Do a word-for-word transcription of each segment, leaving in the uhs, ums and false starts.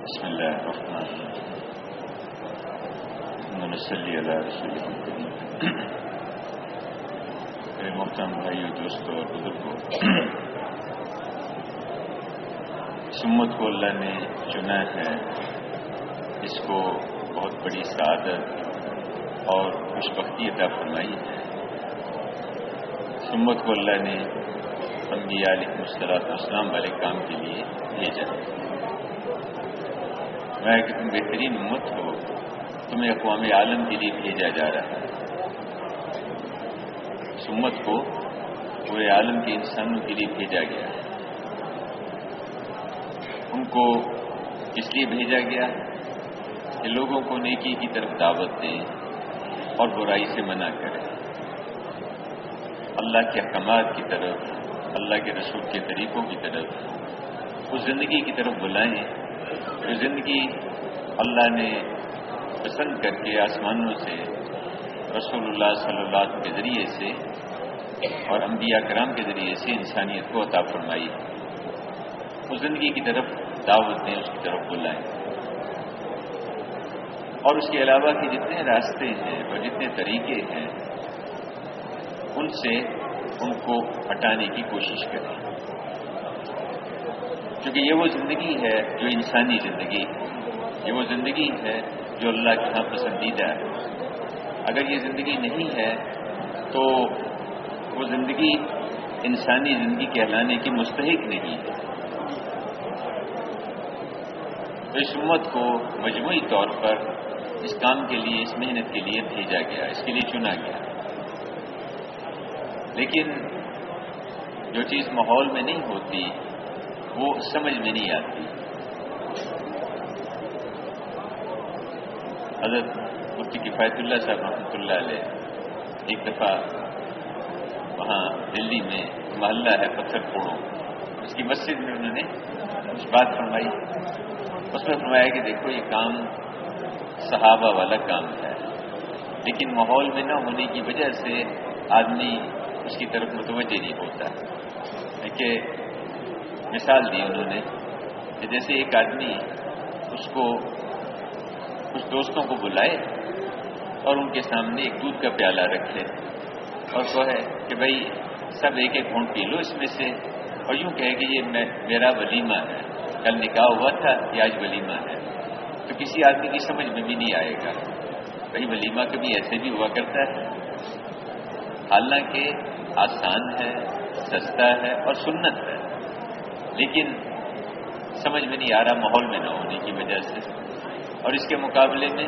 بسم اللہ الرحمن الرحیم صلی اللہ رسول الکریم۔ میرے محترم بھائیوں، دوستوں اور بزرگوں، سمت کو اللہ نے چنا ہے، اس کو بہت بڑی سعادت اور خوشبختی عطا فرمائی ہے۔ سمت کو اللہ نے انبیاء علیہ الصلوۃ والسلام والے کام کے لیے بھیجا۔ میں کہ تم بہترین امت ہو، تمہیں اقوام عالم کے لیے بھیجا جا رہا ہے۔ سمت کو پورے عالم کے انسانوں کے لیے بھیجا گیا ہے۔ ان کو اس لیے بھیجا گیا کہ لوگوں کو نیکی کی طرف دعوت دیں اور برائی سے منع کریں، اللہ کے احکامات کی طرف، اللہ کے رسول کے طریقوں کی طرف، اس زندگی کی طرف بلائیں جو زندگی اللہ نے پسند کر کے آسمانوں سے رسول اللہ صلی اللہ علیہ وسلم کے ذریعے سے اور انبیاء کرام کے ذریعے سے انسانیت کو عطا فرمائی، اس زندگی کی طرف دعوت دیں، اس کی طرف بلائیں، اور اس کے علاوہ کے جتنے راستے ہیں اور جتنے طریقے ہیں ان سے ان کو ہٹانے کی کوشش کریں، کیونکہ یہ وہ زندگی ہے جو انسانی زندگی ہے، یہ وہ زندگی ہے جو اللہ کے ہاں پسندیدہ ہے۔ اگر یہ زندگی نہیں ہے تو وہ زندگی انسانی زندگی کہلانے کی مستحق نہیں ہے۔ تو اس امت کو مجموعی طور پر اس کام کے لیے، اس محنت کے لیے بھیجا گیا، اس کے لیے چنا گیا۔ لیکن جو چیز ماحول میں نہیں ہوتی وہ سمجھ میں نہیں آتی۔ حضرت مفتی کفایت اللہ صاحب رحمۃ اللہ علیہ ایک دفعہ وہاں دلی میں محلہ ہے پتھر پھوڑوں، اس کی مسجد میں انہوں نے کچھ بات فرمائی۔ اس میں فرمایا کہ دیکھو یہ کام صحابہ والا کام ہے، لیکن ماحول میں نہ ہونے کی وجہ سے آدمی اس کی طرف متوجہ نہیں ہوتا ہے۔ کہ مثال دی انہوں نے کہ جیسے ایک آدمی اس کو کچھ دوستوں کو بلائے اور ان کے سامنے ایک دودھ کا پیالہ رکھے اور کہے کہ بھائی سب ایک ایک گھونٹ پی لو اس میں سے، اور یوں کہے کہ یہ میں میرا ولیمہ ہے، کل نکاح ہوا تھا یہ آج ولیمہ ہے، تو کسی آدمی کی سمجھ میں بھی نہیں آئے گا بھائی ولیمہ کبھی ایسے بھی ہوا کرتا ہے۔ حالانکہ آسان ہے، سستا ہے اور سنت ہے، لیکن سمجھ میں نہیں آ رہا ماحول میں نہ ہونے کی وجہ سے۔ اور اس کے مقابلے میں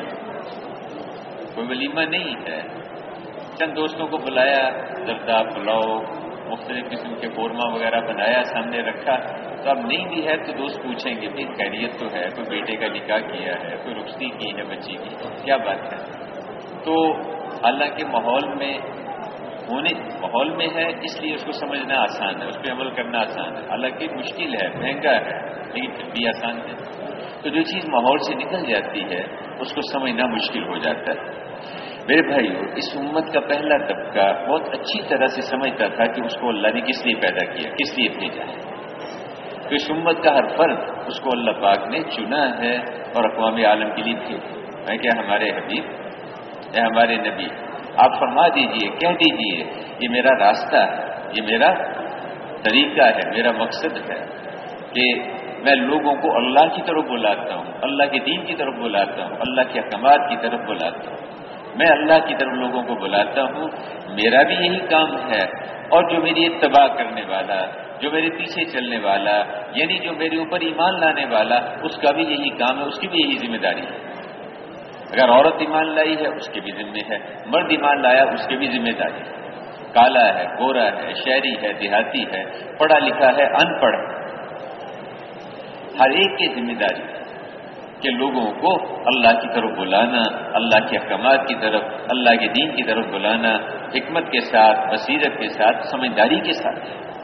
کوئی ولیمہ نہیں ہے، چند دوستوں کو بلایا، زردہ پلاؤ مختلف قسم کے قورمہ وغیرہ بنایا، سامنے رکھا، تو اب نہیں بھی ہے تو دوست پوچھیں گے بھائی خیریت تو ہے، کوئی بیٹے کا نکاح کیا ہے، کوئی رخصتی کی ہے بچی کی، کیا بات ہے۔ تو حالانکہ ماحول میں ہونے ماحول میں ہے اس لیے اس کو سمجھنا آسان ہے، اس پہ عمل کرنا آسان ہے، حالانکہ مشکل ہے، مہنگا ہے، لیکن پھر بھی آسان ہے۔ تو جو چیز ماحول سے نکل جاتی ہے اس کو سمجھنا مشکل ہو جاتا ہے۔ میرے بھائیو، اس امت کا پہلا طبقہ بہت اچھی طرح سے سمجھتا تھا کہ اس کو اللہ نے کس لیے پیدا کیا، کس لیے بھیجا ہے۔ تو اس امت کا ہر فرد اس کو اللہ پاک نے چنا ہے اور اقوام عالم کے لیے بھیجا۔ میں کیا ہمارے حبیب، اے ہمارے نبی، آپ فرما دیجئے، کہہ دیجئے یہ میرا راستہ ہے، یہ میرا طریقہ ہے، میرا مقصد ہے کہ میں لوگوں کو اللہ کی طرف بلاتا ہوں، اللہ کے دین کی طرف بلاتا ہوں، اللہ کے احکامات کی طرف بلاتا ہوں، میں اللہ کی طرف لوگوں کو بلاتا ہوں، میرا بھی یہی کام ہے، اور جو میری اتباع کرنے والا، جو میرے پیچھے چلنے والا، یعنی جو میرے اوپر ایمان لانے والا، اس کا بھی یہی کام ہے، اس کی بھی یہی ذمہ داری ہے۔ اگر عورت ایمان لائی ہے اس کے بھی ذمہ ہے، مرد ایمان لایا اس کے بھی ذمہ داری ہے، کالا ہے، گورا ہے، شہری ہے، دیہاتی ہے، پڑھا لکھا ہے، ان پڑھ، ہر ایک کی ذمہ داری ہے کہ لوگوں کو اللہ کی طرف بلانا، اللہ کے احکامات کی طرف، اللہ کے دین کی طرف بلانا، حکمت کے ساتھ، بصیرت کے ساتھ، سمجھداری کے ساتھ۔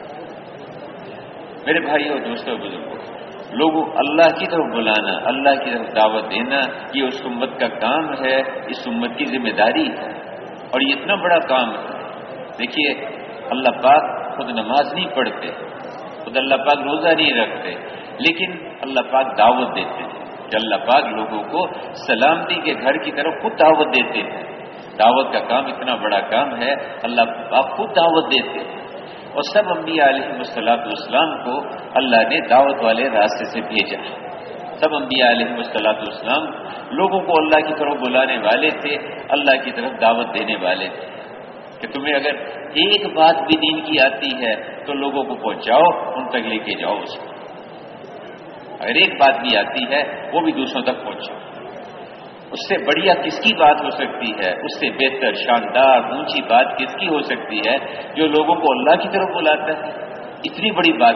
میرے بھائیوں، دوستوں، بزرگوں، لوگوں اللہ کی طرف بلانا، اللہ کی طرف دعوت دینا، یہ اس امت کا کام ہے، اس امت کی ذمہ داری ہے، اور یہ اتنا بڑا کام ہے۔ دیکھیے اللہ پاک خود نماز نہیں پڑھتے، خود اللہ پاک روزہ نہیں رکھتے، لیکن اللہ پاک دعوت دیتے ہیں کہ اللہ پاک لوگوں کو سلامتی کے گھر کی طرف خود دعوت دیتے ہیں. دعوت کا کام اتنا بڑا کام ہے، اللہ پاک خود دعوت دیتے ہیں. اور سب انبیاء علیہ الصلوۃ والسلام کو اللہ نے دعوت والے راستے سے بھیجا. سب انبیاء علیہ الصلوۃ والسلام لوگوں کو اللہ کی طرف بلانے والے تھے، اللہ کی طرف دعوت دینے والے تھے کہ تمہیں اگر ایک بات بھی دین کی آتی ہے تو لوگوں کو پہنچاؤ، ان تک لے کے جاؤ اس کو. اگر ایک بات بھی آتی ہے وہ بھی دوسروں تک پہنچاؤ. اس سے بڑھیا کس کی بات ہو سکتی ہے، اس سے بہتر شاندار اونچی بات کس کی ہو سکتی ہے جو لوگوں کو اللہ کی طرف بلاتا ہے. اتنی بڑی بات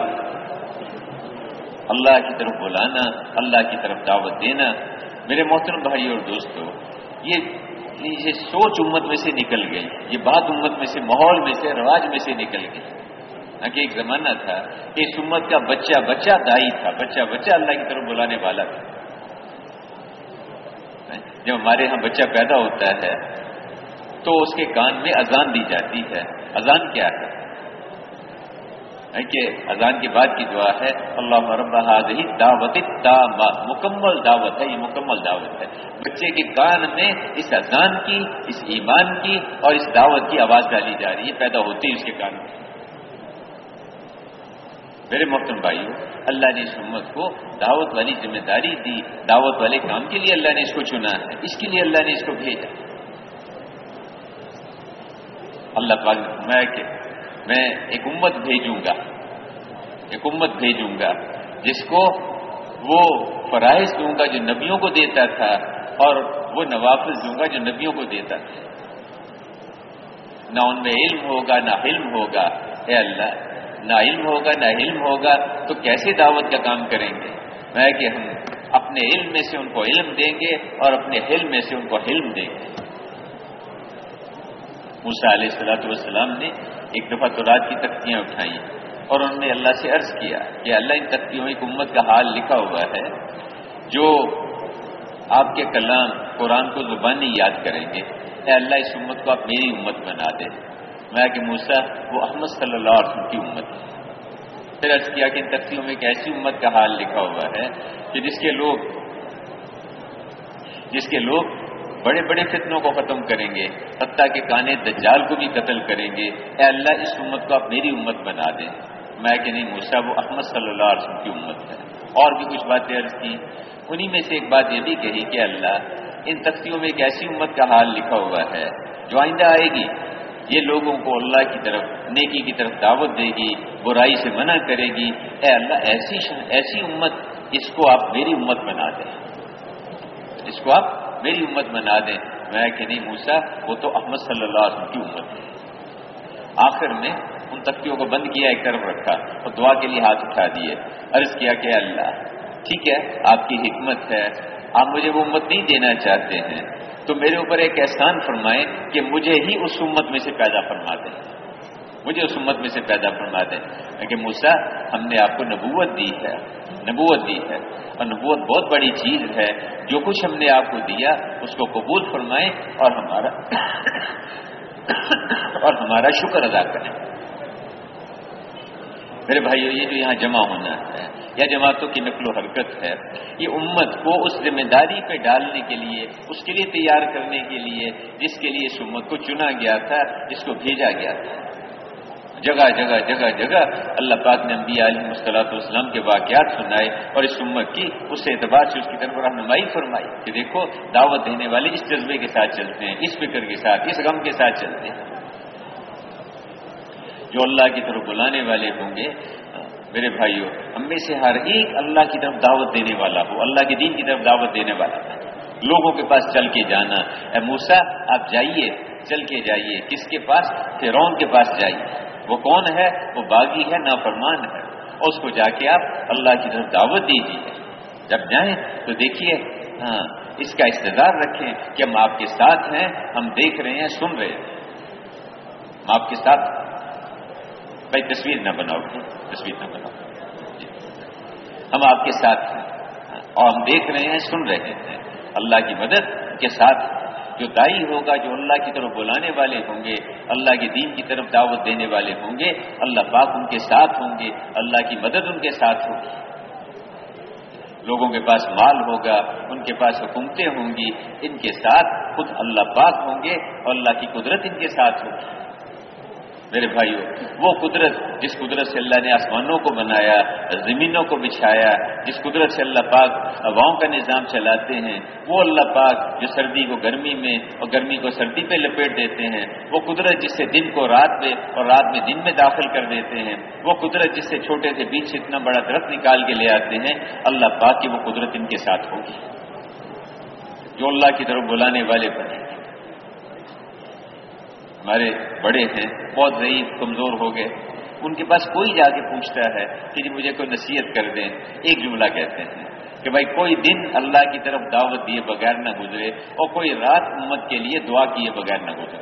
اللہ کی طرف بلانا، اللہ کی طرف دعوت دینا. میرے محترم بھائی اور دوستو، یہ یہ سوچ امت میں سے نکل گئی، یہ بات امت میں سے، ماحول میں سے، رواج میں سے نکل گئی. کہ ایک زمانہ تھا کہ اس امت کا بچہ بچہ دائی تھا، بچہ بچہ اللہ کی طرف بلانے والا تھا. جب ہمارے ہاں بچہ پیدا ہوتا ہے تو اس کے کان میں اذان دی جاتی ہے. اذان کیا ہے کہ اذان کے بعد کی دعا ہے اللہم رب ہذہ الدعوۃ التامہ، مکمل دعوت ہے، یہ مکمل دعوت ہے. بچے کے کان میں اس اذان کی، اس ایمان کی اور اس دعوت کی آواز ڈالی جا رہی ہے، پیدا ہوتی ہے اس کے کان میں. میرے محترم بھائیو، اللہ نے اس امت کو دعوت والی ذمہ داری دی، دعوت والے کام کے لیے اللہ نے اس کو چنا ہے، اس کے لیے اللہ نے اس کو بھیجا. اللہ پاک نے فرمایا کہ میں ایک امت بھیجوں گا، ایک امت بھیجوں گا جس کو وہ فرائض دوں گا جو نبیوں کو دیتا تھا، اور وہ نوافل دوں گا جو نبیوں کو دیتا تھا. نہ ان میں علم ہوگا نہ علم ہوگا. اے اللہ، نہ علم ہوگا نہ علم ہوگا تو کیسے دعوت کا کام کریں گے؟ میں کہ ہم اپنے علم میں سے ان کو علم دیں گے اور اپنے حلم میں سے ان کو حلم دیں گے. موسیٰ علیہ الصلوۃ والسلام نے ایک دفعہ تورات کی تختیاں اٹھائیں اور انہوں نے اللہ سے عرض کیا کہ اللہ، ان تختیوں میں ایک امت کا حال لکھا ہوا ہے جو آپ کے کلام قرآن کو زبانی یاد کریں گے. اے اللہ، اس امت کو آپ میری امت بنا دے. میں کہ موسیٰ، وہ احمد صلی اللہ علیہ وسلم کی امت ہے. پھر عرض کیا کہ ان تختیوں میں ایک ایسی امت کا حال لکھا ہوا ہے کہ جس کے لوگ جس کے لوگ بڑے بڑے فتنوں کو ختم کریں گے، حتیٰ کہ کانے دجال کو بھی قتل کریں گے. اے اللہ، اس امت کو آپ میری امت بنا دیں. میں کہ نہیں موسیٰ، وہ احمد صلی اللہ علیہ وسلم کی امت ہے. اور بھی کچھ باتیں عرض کی. انہی میں سے ایک بات یہ بھی کہی کہ اللہ، ان تختیوں میں ایک ایسی امت کا حال لکھا ہوا ہے جو آئندہ آئے گی، یہ لوگوں کو اللہ کی طرف، نیکی کی طرف دعوت دے گی، برائی سے منع کرے گی. اے اللہ، ایسی ایسی امت، اس کو آپ میری امت بنا دیں، اس کو آپ میری امت بنا دیں. میں کہ نہیں موسیٰ، وہ تو احمد صلی اللہ علیہ وسلم کی امت ہے. آخر میں ان تختیوں کو بند کیا، ایک طرف رکھا اور دعا کے لیے ہاتھ اٹھا دیے. عرض کیا کہ اللہ، ٹھیک ہے، آپ کی حکمت ہے، آپ مجھے وہ امت نہیں دینا چاہتے ہیں تو میرے اوپر ایک احسان فرمائیں کہ مجھے ہی اس امت میں سے پیدا فرما دیں، مجھے اس امت میں سے پیدا فرما دیں. کہ موسیٰ، ہم نے آپ کو نبوت دی ہے، نبوت دی ہے، اور نبوت بہت بڑی چیز ہے. جو کچھ ہم نے آپ کو دیا اس کو قبول فرمائیں اور ہمارا اور ہمارا شکر ادا کریں. میرے بھائیو، یہ جو یہاں جمع ہونا ہے یا جماعتوں کی نقل و حرکت ہے، یہ امت کو اس ذمہ داری پہ ڈالنے کے لیے، اس کے لیے تیار کرنے کے لیے جس کے لیے اس امت کو چنا گیا تھا، جس کو بھیجا گیا تھا. جگہ جگہ جگہ جگہ اللہ پاک نے انبیاء علیہ الصلوۃ والسلام کے واقعات سنائے اور اس امت کی اس اعتبار سے اس کی طرف رہنمائی فرمائی کہ دیکھو، دعوت دینے والے اس جذبے کے ساتھ چلتے ہیں، اس فکر کے ساتھ، اس غم کے ساتھ چلتے ہیں. جو اللہ کی طرف بلانے والے ہوں گے، میرے بھائیوں، ہم میں سے ہر ایک اللہ کی طرف دعوت دینے والا ہو، اللہ کے دین کی طرف دعوت دینے والا ہے. لوگوں کے پاس چل کے جانا. اے موسیٰ، آپ جائیے، چل کے جائیے. کس کے پاس؟ فرعون کے پاس جائیے. وہ کون ہے؟ وہ باغی ہے، نافرمان ہے، اور اس کو جا کے آپ اللہ کی طرف دعوت دیجیے. جب جائیں تو دیکھیے، ہاں، اس کا استعداد رکھیں کہ ہم آپ کے ساتھ ہیں، ہم دیکھ رہے ہیں، سن رہے ہیں، ہم آپ کے ساتھ. بھائی تصویر نہ بناؤ، تصویر نہ بناؤ، ہم آپ کے ساتھ ہیں اور ہم دیکھ رہے ہیں، سن رہے ہیں. اللہ کی مدد کے ساتھ جو دائی ہوگا، جو اللہ کی طرف بلانے والے ہوں گے، اللہ کے دین کی طرف دعوت دینے والے ہوں گے، اللہ پاک ان کے ساتھ ہوں گے، اللہ کی مدد ان کے ساتھ ہوگی. لوگوں کے پاس مال ہوگا، ان کے پاس حکومتیں ہوں گی، ان کے ساتھ خود اللہ پاک ہوں گے اور اللہ کی قدرت ان کے ساتھ ہوگی۔ میرے بھائیوں، وہ قدرت جس قدرت سے اللہ نے آسمانوں کو بنایا، زمینوں کو بچھایا، جس قدرت سے اللہ پاک ہواؤں کا نظام چلاتے ہیں، وہ اللہ پاک جو سردی کو گرمی میں اور گرمی کو سردی پہ لپیٹ دیتے ہیں، وہ قدرت جس سے دن کو رات میں اور رات میں دن میں داخل کر دیتے ہیں، وہ قدرت جس سے چھوٹے سے بیچ سے اتنا بڑا درخت نکال کے لے آتے ہیں، اللہ پاک کی وہ قدرت ان کے ساتھ ہوگی جو اللہ کی طرف بلانے والے بنے۔ ہمارے بڑے ہیں، بہت ضعیف کمزور ہو گئے، ان کے پاس کوئی جا کے پوچھتا ہے کہ جی مجھے کوئی نصیحت کر دیں، ایک جملہ کہتے ہیں کہ بھائی کوئی دن اللہ کی طرف دعوت دیے بغیر نہ گزرے اور کوئی رات امت کے لیے دعا کیے بغیر نہ گزرے،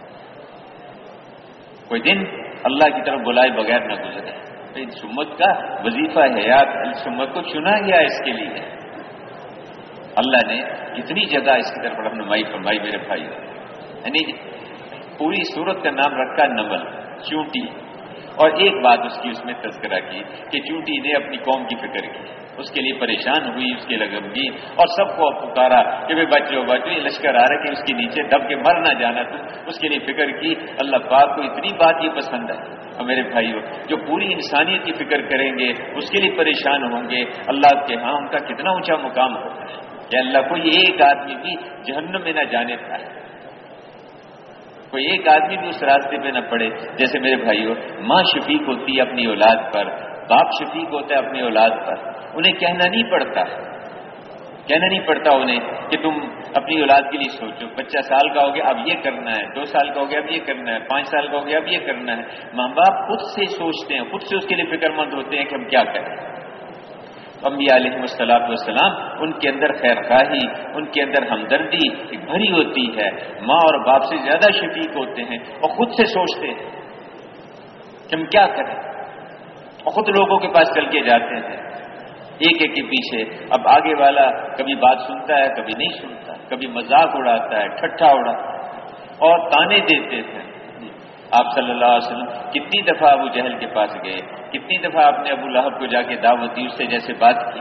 کوئی دن اللہ کی طرف بلائے بغیر نہ گزرے۔ تو اس امت کا وظیفہ حیات، اس امت کو چنا گیا اس کے لیے۔ اللہ نے کتنی جگہ اس کی طرف رہنمائی فرمائی میرے بھائی، یعنی پوری سورت کا نام رکھا نمل، چونٹی، اور ایک بات اس کی اس میں تذکرہ کی کہ چونٹی نے اپنی قوم کی فکر کی، اس کے لیے پریشان ہوئی، اس کے لگم کی اور سب کو پکارا کہ بھائی بچو بچو، یہ لشکر آ رہا ہے کہ اس کے نیچے دب کے مر نہ جانا، تم اس کے لیے فکر کی۔ اللہ پاک کو اتنی بات یہ پسند ہے، اور میرے بھائیوں جو پوری انسانیت کی فکر کریں گے، اس کے لیے پریشان ہوں گے، اللہ کے ہاں ان کا کتنا اونچا مقام ہوگا کہ اللہ کو یہ ایک آدمی بھی جہنم میں نہ جانے پائے، کوئی ایک آدمی بھی اس راستے پہ نہ پڑے۔ جیسے میرے بھائیوں، ماں شفیق ہوتی ہے اپنی اولاد پر، باپ شفیق ہوتا ہے اپنی اولاد پر، انہیں کہنا نہیں پڑتا کہنا نہیں پڑتا انہیں کہ تم اپنی اولاد کے لیے سوچو، بچہ سال کا ہو گیا اب یہ کرنا ہے، دو سال کا ہو گیا اب یہ کرنا ہے، پانچ سال کا ہو گیا اب یہ کرنا ہے۔ ماں باپ خود سے سوچتے ہیں، خود سے اس کے لیے فکر مند ہوتے ہیں کہ ہم کیا کریں۔ انبیاء علیہ الصلوۃ والسلام، ان کے اندر خیر خواہی، ان کے اندر ہمدردی ایک بھری ہوتی ہے، ماں اور باپ سے زیادہ شفیق ہوتے ہیں اور خود سے سوچتے ہیں کہ ہم کیا کریں، اور خود لوگوں کے پاس چل کے جاتے ہیں ایک ایک کے پیچھے۔ اب آگے والا کبھی بات سنتا ہے، کبھی نہیں سنتا، کبھی مذاق اڑاتا ہے، ٹھٹھا اڑاتا ہے اور تانے دیتے تھے۔ آپ صلی اللہ علیہ وسلم کتنی دفعہ ابو جہل کے پاس گئے، کتنی دفعہ آپ نے ابو لہب کو جا کے دعوت دی، اس سے جیسے بات کی۔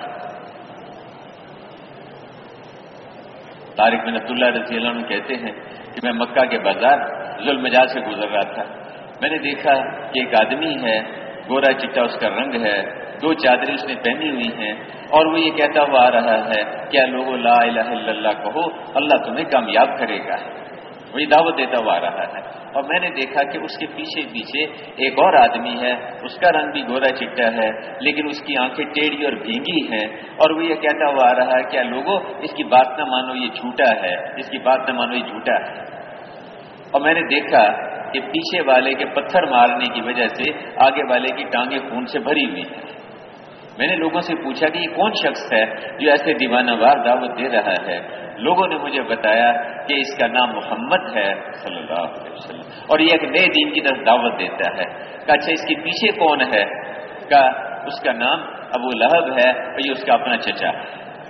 طارق بن عبداللہ رضی اللہ عنہ کہتے ہیں کہ میں مکہ کے بازار ذوالمجاز سے گزر رہا تھا، میں نے دیکھا کہ ایک آدمی ہے، گورا چٹا اس کا رنگ ہے، دو چادریں اس نے پہنی ہوئی ہیں، اور وہ یہ کہتا ہوا آ رہا ہے کیا لوگوں لا الہ الا اللہ کہو، اللہ تمہیں کامیاب کرے گا، وہی دعوت دیتا ہوا آ رہا ہے۔ اور میں نے دیکھا کہ اس کے پیچھے پیچھے ایک اور آدمی ہے، اس کا رنگ بھی گورا چٹا ہے، لیکن اس کی آنکھیں ٹیڑھی اور بھینگی ہیں، اور وہ یہ کہتا ہوا آ رہا ہے کیا لوگوں اس کی بات نہ مانو یہ جھوٹا ہے، اس کی بات نہ مانو یہ جھوٹا ہے۔ اور میں نے دیکھا کہ پیچھے والے کے پتھر مارنے کی وجہ سے آگے والے کی ٹانگیں خون سے بھری ہوئی ہیں۔ میں نے لوگوں سے پوچھا کہ یہ کون شخص ہے جو ایسے دیوانہ وار دعوت دے رہا ہے؟ لوگوں نے مجھے بتایا کہ اس کا نام محمد ہے صلی اللہ علیہ وسلم، اور یہ ایک نئے دین کی طرف دعوت دیتا ہے۔ کہا اچھا اس کے پیچھے کون ہے؟ کہا اس کا نام ابو لہب ہے اور یہ اس کا اپنا چچا ہے۔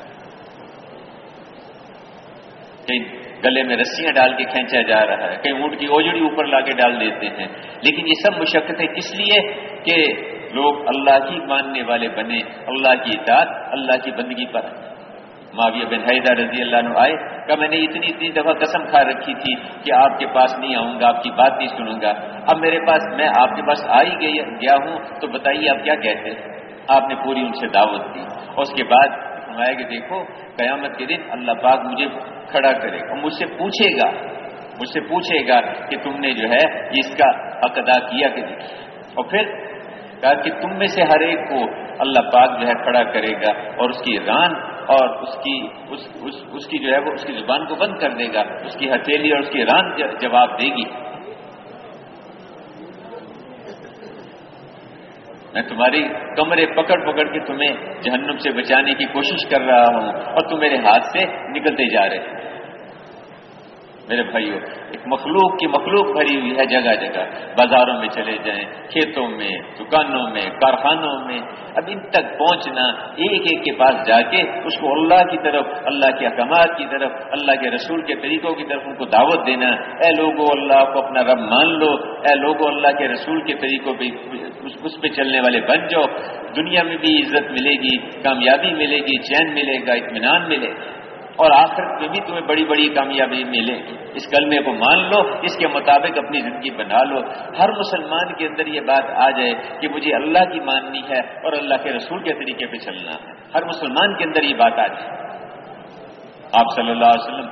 کہیں گلے میں رسیاں ڈال کے کھینچا جا رہا ہے، کہیں اونٹ کی اوجڑی اوپر لا کے ڈال دیتے ہیں، لیکن یہ سب مشقتیں کس لیے کہ لوگ اللہ کی ماننے والے بنے، اللہ کی اطاعت، اللہ کی بندگی پر۔ معاویہ بن حیدر رضی اللہ عنہ آئے، کہ میں نے اتنی اتنی دفعہ قسم کھا رکھی تھی کہ آپ کے پاس نہیں آؤں گا، آپ کی بات نہیں سنوں گا، اب میرے پاس میں آپ کے پاس آ ہی گیا ہوں تو بتائیے آپ کیا کہتے ہیں؟ آپ نے پوری ان سے دعوت دی، اور اس کے بعد فرمایا کہ دیکھو قیامت کے دن اللہ پاک مجھے کھڑا کرے گا، مجھ سے پوچھے گا مجھ سے پوچھے گا کہ تم نے جو ہے اس کا حق ادا کیا کہ نہیں، اور پھر کہا کہ تم میں سے ہر ایک کو اللہ پاک جو ہے کھڑا کرے گا اور اس کی ران اور اس کی اس, اس, اس کی جو ہے وہ اس کی زبان کو بند کر دے گا، اس کی ہتھیلی اور اس کی ران جواب دے گی۔ میں تمہاری کمرے پکڑ پکڑ کے تمہیں جہنم سے بچانے کی کوشش کر رہا ہوں اور تم میرے ہاتھ سے نکلتے جا رہے ہیں۔ میرے بھائیوں، ایک مخلوق کی مخلوق بھری ہوئی ہے جگہ جگہ، بازاروں میں چلے جائیں، کھیتوں میں، دکانوں میں، کارخانوں میں، اب ان تک پہنچنا، ایک ایک کے پاس جا کے اس کو اللہ کی طرف، اللہ کے احکامات کی طرف، اللہ کے رسول کے طریقوں کی طرف ان کو دعوت دینا، اے لوگو اللہ کو اپنا رب مان لو، اے لوگو اللہ کے رسول کے طریقوں پہ اس پہ چلنے والے بن جاؤ، دنیا میں بھی عزت ملے گی، کامیابی ملے گی، چین ملے گا، اطمینان ملے گا، اور آخرت میں بھی تمہیں بڑی بڑی کامیابی ملے گی۔ اس کلمے کو مان لو، اس کے مطابق اپنی زندگی بنا لو۔ ہر مسلمان کے اندر یہ بات آ جائے کہ مجھے اللہ کی ماننی ہے اور اللہ کے رسول کے طریقے پہ چلنا ہے، ہر مسلمان کے اندر یہ بات آ جائے۔ آپ صلی اللہ علیہ وسلم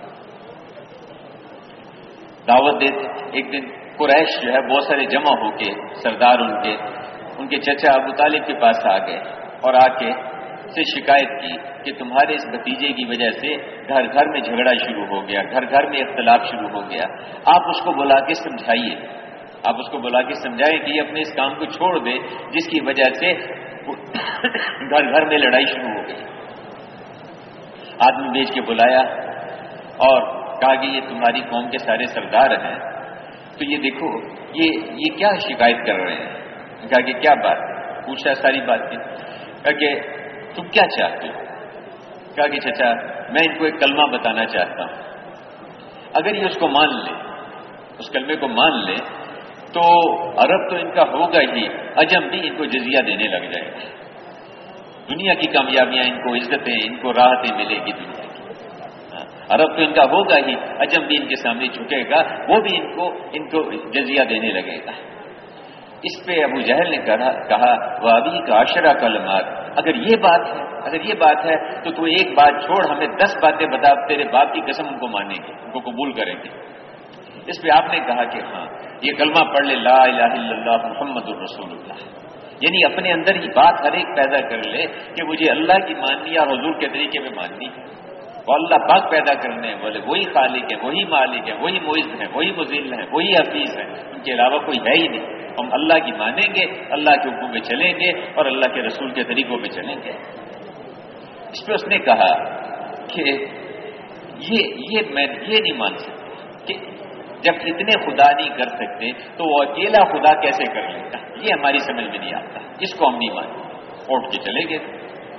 دعوت دیتے، ایک دن قریش جو ہے بہت سارے جمع ہو کے، سردار ان کے ان کے چچا ابو طالب کے پاس آ گئے اور آ کے سے شکایت کی کہ تمہارے اس بھتیجے کی وجہ سے گھر گھر میں جھگڑا شروع ہو گیا، گھر گھر میں اختلاف شروع ہو گیا، آپ اس کو بلا کے سمجھائیے، آپ اس کو بلا کے سمجھائیں کہ یہ اپنے اس کام کو چھوڑ دے جس کی وجہ سے گھر گھر میں لڑائی شروع ہو گئی۔ آدمی بھیج کے بلایا اور کہا کہ یہ تمہاری قوم کے سارے سردار ہیں، تو یہ دیکھو یہ یہ کیا شکایت کر رہے ہیں۔ کہا کہ کیا بات، پوچھا ساری بات کی، کہا کہ تم کیا چاہتے ہو؟ کہا کہ چچا میں ان کو ایک کلمہ بتانا چاہتا ہوں، اگر یہ اس کو مان لے، اس کلمے کو مان لے تو عرب تو ان کا ہوگا ہی، عجم بھی ان کو جزیہ دینے لگ جائے گا، دنیا کی کامیابیاں ان کو، عزتیں ان کو، راحتیں ملے گی دنیا کی، عرب تو ان کا ہوگا ہی، عجم بھی ان کے سامنے جھکے گا، وہ بھی ان کو ان کو جزیہ دینے لگے گا۔ اس پہ ابو جہل نے کہا کہا وہ ابھی کا عشرہ کلمات، اگر یہ بات ہے اگر یہ بات ہے تو تو ایک بات چھوڑ، ہمیں دس باتیں بتا، تیرے باپ کی قسم ان کو مانیں گے، ان کو قبول کریں گے۔ اس پہ آپ نے کہا کہ ہاں یہ کلمہ پڑھ لے، لا الہ الا اللہ محمد الرسول اللہ، یعنی اپنے اندر ہی بات ہر ایک پیدا کر لے کہ مجھے اللہ کی ماننی ہے اور حضور کے طریقے میں ماننی ہے، وہ اللہ پاک پیدا کرنے والے وہی خالق ہے، وہی مالک ہے، وہی معز ہے، وہی مذل ہے، وہی حفیظ ہے، ان کے علاوہ کوئی ہے ہی نہیں۔ ہم اللہ کی مانیں گے، اللہ کے حکم پہ چلیں گے اور اللہ کے رسول کے طریقوں پہ چلیں گے۔ اس پہ اس نے کہا کہ یہ یہ میں یہ نہیں مان سکتا کہ جب اتنے خدا نہیں کر سکتے تو وہ اکیلا خدا کیسے کر لیتا، یہ ہماری سمجھ میں نہیں آتا، اس کو ہم نہیں مانتے، اٹھ کے چلے گئے۔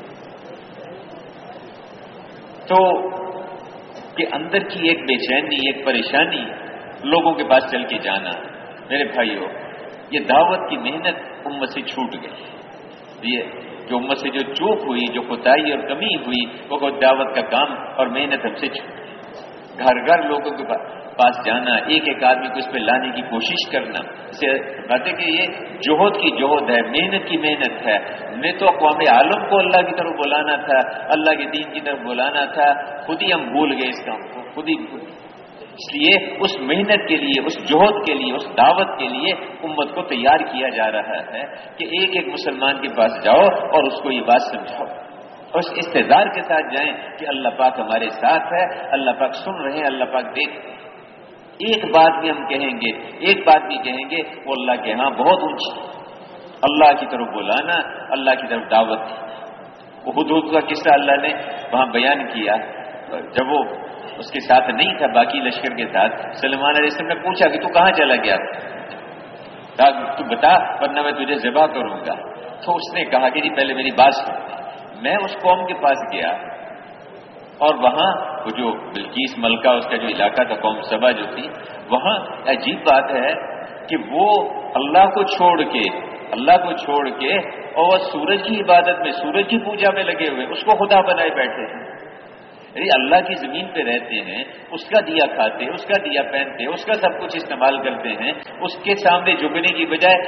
تو کہ اندر کی ایک بے چینی، ایک پریشانی، لوگوں کے پاس چل کے جانا، میرے بھائیوں یہ دعوت کی محنت امت سے چھوٹ گئی، یہ جو امت سے جو چوک ہوئی، جو کوتاہی اور کمی ہوئی، وہ دعوت کا کام اور محنت ہم سے چھوٹ گئی۔ گھر گھر لوگوں کے پاس جانا، ایک ایک آدمی کو اس پہ لانے کی کوشش کرنا، اسے باتیں کہ یہ جوہد کی جوہد ہے، محنت کی محنت ہے۔ میں تو اقوام عالم کو اللہ کی طرف بلانا تھا، اللہ کے دین کی طرف بلانا تھا، خود ہی ہم بھول گئے اس کام کو، خود ہی بھول گئے۔ اس لیے اس محنت کے لیے، اس جوہد کے لیے، اس دعوت کے لیے امت کو تیار کیا جا رہا ہے کہ ایک ایک مسلمان کے پاس جاؤ اور اس کو یہ بات سمجھاؤ، اور اس استعداد کے ساتھ جائیں کہ اللہ پاک ہمارے ساتھ ہے، اللہ پاک سن رہے ہیں، اللہ پاک دیکھ رہے ہیں۔ ایک بات بھی ہم کہیں گے، ایک بات بھی کہیں گے وہ اللہ کے ہاں بہت اونچی، اللہ کی طرف بلانا، اللہ کی طرف دعوت دینا۔ وہ ہدہد کا قصہ اللہ نے وہاں بیان کیا، جب وہ اس کے ساتھ نہیں تھا، باقی لشکر کے ساتھ، سلیمان علیہ السلام نے پوچھا کہ تو کہاں چلا گیا تھا، تو بتا ورنہ میں تجھے ذبح کروں گا۔ تو اس نے کہا کہ جی پہلے میری بات سن، میں اس قوم کے پاس گیا اور وہاں وہ جو بلقیس ملکہ، اس کا جو علاقہ تھا، قوم سبا جو تھی، وہاں عجیب بات ہے کہ وہ اللہ کو چھوڑ کے اللہ کو چھوڑ کے اور وہ سورج کی عبادت میں، سورج کی پوجا میں لگے ہوئے، اس کو خدا بنائے بیٹھے ہیں۔ یعنی اللہ کی زمین پہ رہتے ہیں، اس کا دیا کھاتے، اس کا دیا پہنتے، اس کا سب کچھ استعمال کرتے ہیں، اس کے سامنے جھکنے کی بجائے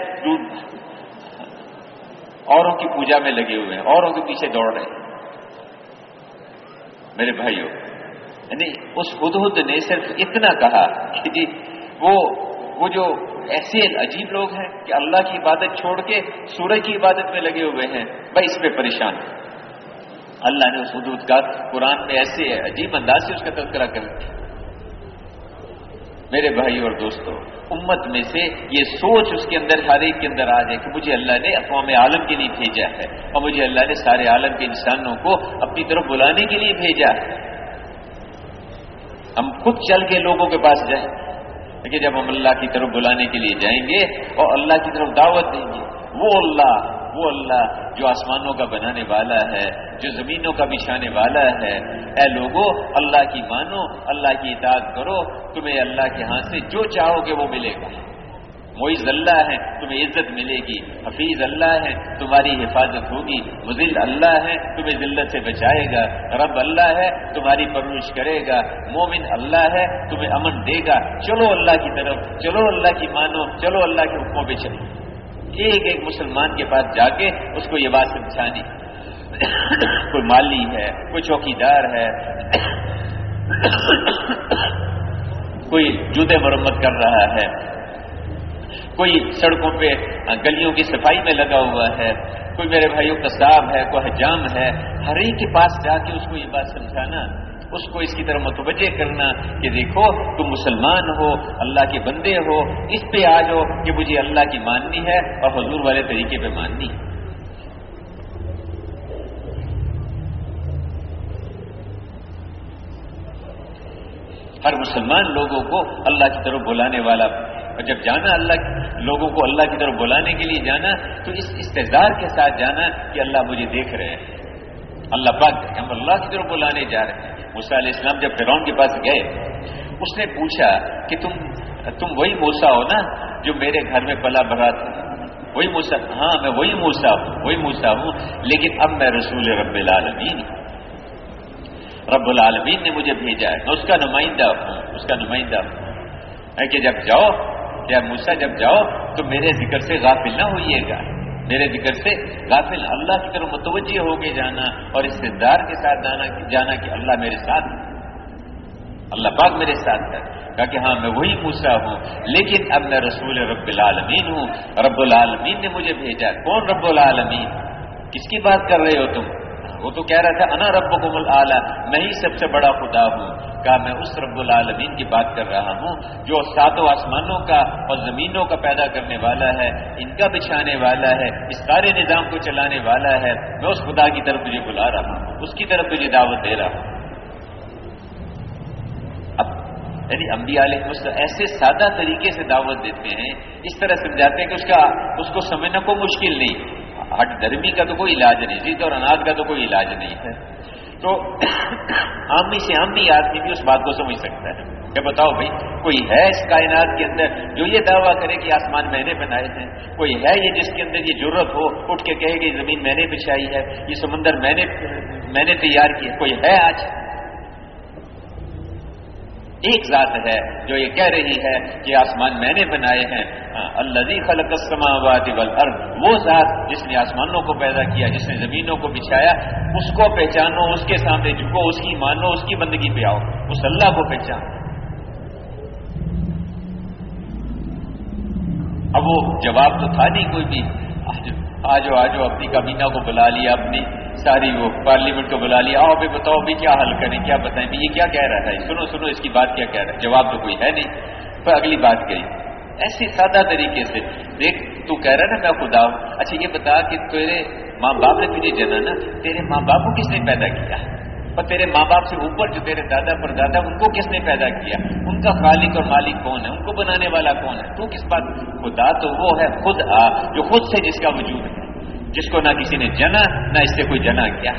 اوروں کی پوجا میں لگے ہوئے ہیں، اوروں کے پیچھے دوڑ رہے ہیں۔ میرے بھائیوں، یعنی اس ہدہد نے صرف اتنا کہا کہ جی وہ وہ جو ایسے عجیب لوگ ہیں کہ اللہ کی عبادت چھوڑ کے سورج کی عبادت میں لگے ہوئے ہیں، بھائی اس پہ پریشان ہے۔ اللہ نے اس ہدہد کا قرآن میں ایسے عجیب انداز سے اس کا تذکرہ کر دیا۔ میرے بھائی اور دوستو، امت میں سے یہ سوچ اس کے اندر، ہر ایک کے اندر آ جائے کہ مجھے اللہ نے اقوام عالم کے لیے بھیجا ہے اور مجھے اللہ نے سارے عالم کے انسانوں کو اپنی طرف بلانے کے لیے بھیجا ہے۔ ہم خود چل کے لوگوں کے پاس جائیں، لیکن جب ہم اللہ کی طرف بلانے کے لیے جائیں گے اور اللہ کی طرف دعوت دیں گے، وہ اللہ وہ اللہ جو آسمانوں کا بنانے والا ہے، جو زمینوں کا بچھانے والا ہے، اے لوگو اللہ کی مانو، اللہ کی اطاعت کرو، تمہیں اللہ کے ہاں سے جو چاہو گے وہ ملے گا۔ معز اللہ ہے، تمہیں عزت ملے گی، حفیظ اللہ ہے، تمہاری حفاظت ہوگی، مذل اللہ ہے، تمہیں ذلت سے بچائے گا، رب اللہ ہے، تمہاری پرورش کرے گا، مومن اللہ ہے، تمہیں امن دے گا۔ چلو اللہ کی طرف، چلو اللہ کی مانو، چلو اللہ کے حکموں پہ چلو۔ ایک ایک مسلمان کے پاس جا کے اس کو یہ بات سمجھانی، کوئی مالی ہے، کوئی چوکیدار ہے، کوئی جوتے مرمت کر رہا ہے، کوئی سڑکوں پہ گلیوں کی صفائی میں لگا ہوا ہے، کوئی میرے بھائیوں قصاب ہے، کوئی حجام ہے، ہر ایک کے پاس جا کے اس کو یہ بات سمجھانا، اس کو اس کی طرف متوجہ کرنا کہ دیکھو تم مسلمان ہو، اللہ کے بندے ہو، اس پہ آ جاؤ کہ مجھے اللہ کی ماننی ہے اور حضور والے طریقے پہ ماننی ہے۔ ہر مسلمان لوگوں کو اللہ کی طرف بلانے والا، اور جب جانا اللہ لوگوں کو اللہ کی طرف بلانے کے لیے جانا تو اس استحضار کے ساتھ جانا کہ اللہ مجھے دیکھ رہے ہیں، اللہ پاک ہم اللہ کی طرف بلانے جا رہے ہیں۔ موسیٰ علیہ السلام جب فرعون کے پاس گئے، اس نے پوچھا کہ تم تم وہی موسیٰ ہو نا جو میرے گھر میں پلا بڑھا تھا؟ وہی موسیٰ؟ ہاں میں وہی موسیٰ ہوں، وہی موسیٰ ہوں، لیکن اب میں رسول رب العالمین ہوں، رب العالمین نے مجھے بھیجا ہے، میں اس کا نمائندہ ہوں، اس کا نمائندہ ہوں کہ جب جاؤ یا موسیٰ جب جاؤ تو میرے ذکر سے غافل نہ ہوئیے گا، میرے ذکر سے غافل، اللہ کی طرف متوجہ ہو کے جانا اور استدار کے ساتھ جانا جانا کہ اللہ میرے ساتھ ہے، اللہ پاک میرے ساتھ ہے۔ کہا کہ ہاں میں وہی موسیٰ ہوں، لیکن اب میں رسول رب العالمین ہوں، رب العالمین نے مجھے بھیجا۔ کون رب العالمین؟ کس کی بات کر رہے ہو تم؟ وہ تو کہہ رہا تھا انا ربکم الاعلی، میں ہی سب سے بڑا خدا ہوں۔ کہا میں اس رب العالمین کی بات کر رہا ہوں جو ساتوں آسمانوں کا اور زمینوں کا پیدا کرنے والا ہے، ان کا بچھانے والا ہے، اس سارے نظام کو چلانے والا ہے۔ میں اس خدا کی طرف تجھے بلا رہا ہوں، اس کی طرف تجھے دعوت دے رہا ہوں۔ اب یعنی انبیاء علیہ السلام ایسے سادہ طریقے سے دعوت دیتے ہیں، اس طرح سمجھاتے ہیں کہ اس کا اس کو سمجھنا کوئی مشکل نہیں، ہٹ دھرمی کا تو کوئی علاج نہیں، ضد اور اناد کا تو کوئی علاج نہیں ہے۔ تو عامی سے عامی آدمی بھی اس بات کو سمجھ سکتا ہے کہ بتاؤ بھائی کوئی ہے اس کائنات کے اندر جو یہ دعویٰ کرے کہ آسمان میں نے بنائے تھے؟ کوئی ہے یہ جس کے اندر یہ جرت ہو اٹھ کے کہے کہ زمین میں نے بچھائی ہے، یہ سمندر میں نے میں نے تیار کیا؟ کوئی ہے آج؟ ایک ذات ہے جو یہ کہہ رہی ہے کہ آسمان میں نے بنائے ہیں، الذی خلق السماوات والارض، وہ ذات جس نے آسمانوں کو پیدا کیا، جس نے زمینوں کو بچھایا، اس کو پہچانو، اس کے سامنے جھکو، اس کی مانو، اس کی بندگی پہ آؤ، اس اللہ کو پہچانو۔ اب وہ جواب تو تھا نہیں کوئی بھی، آجو آجو اپنی کابینہ کو بلا لیا، اپنی ساری وہ پارلیمنٹ کو بلا لیا، آؤ بھائی بتاؤ بھی کیا حل کریں، کیا بتائیں بھی یہ کیا کہہ رہا ہے، سنو سنو اس کی بات کیا کہہ رہا ہے۔ جواب تو کوئی ہے نہیں، پھر اگلی بات کہی ایسی سادہ طریقے سے، دیکھ تو کہہ رہا نا میں خدا ہوں، اچھا یہ بتا کہ تیرے ماں باپ نے تجھے جنا نا، تیرے ماں باپ کو کس نے پیدا کیا؟ اور تیرے ماں باپ سے اوپر جو تیرے دادا پر دادا ان کو کس نے پیدا کیا؟ ان کا خالق اور مالک کون ہے؟ ان کو بنانے والا کون ہے؟ تو کس بات؟ خدا تو وہ ہے خود آ جو خود سے جس کا وجود ہے، جس کو نہ کسی نے جنا نہ اس سے کوئی جنا کیا۔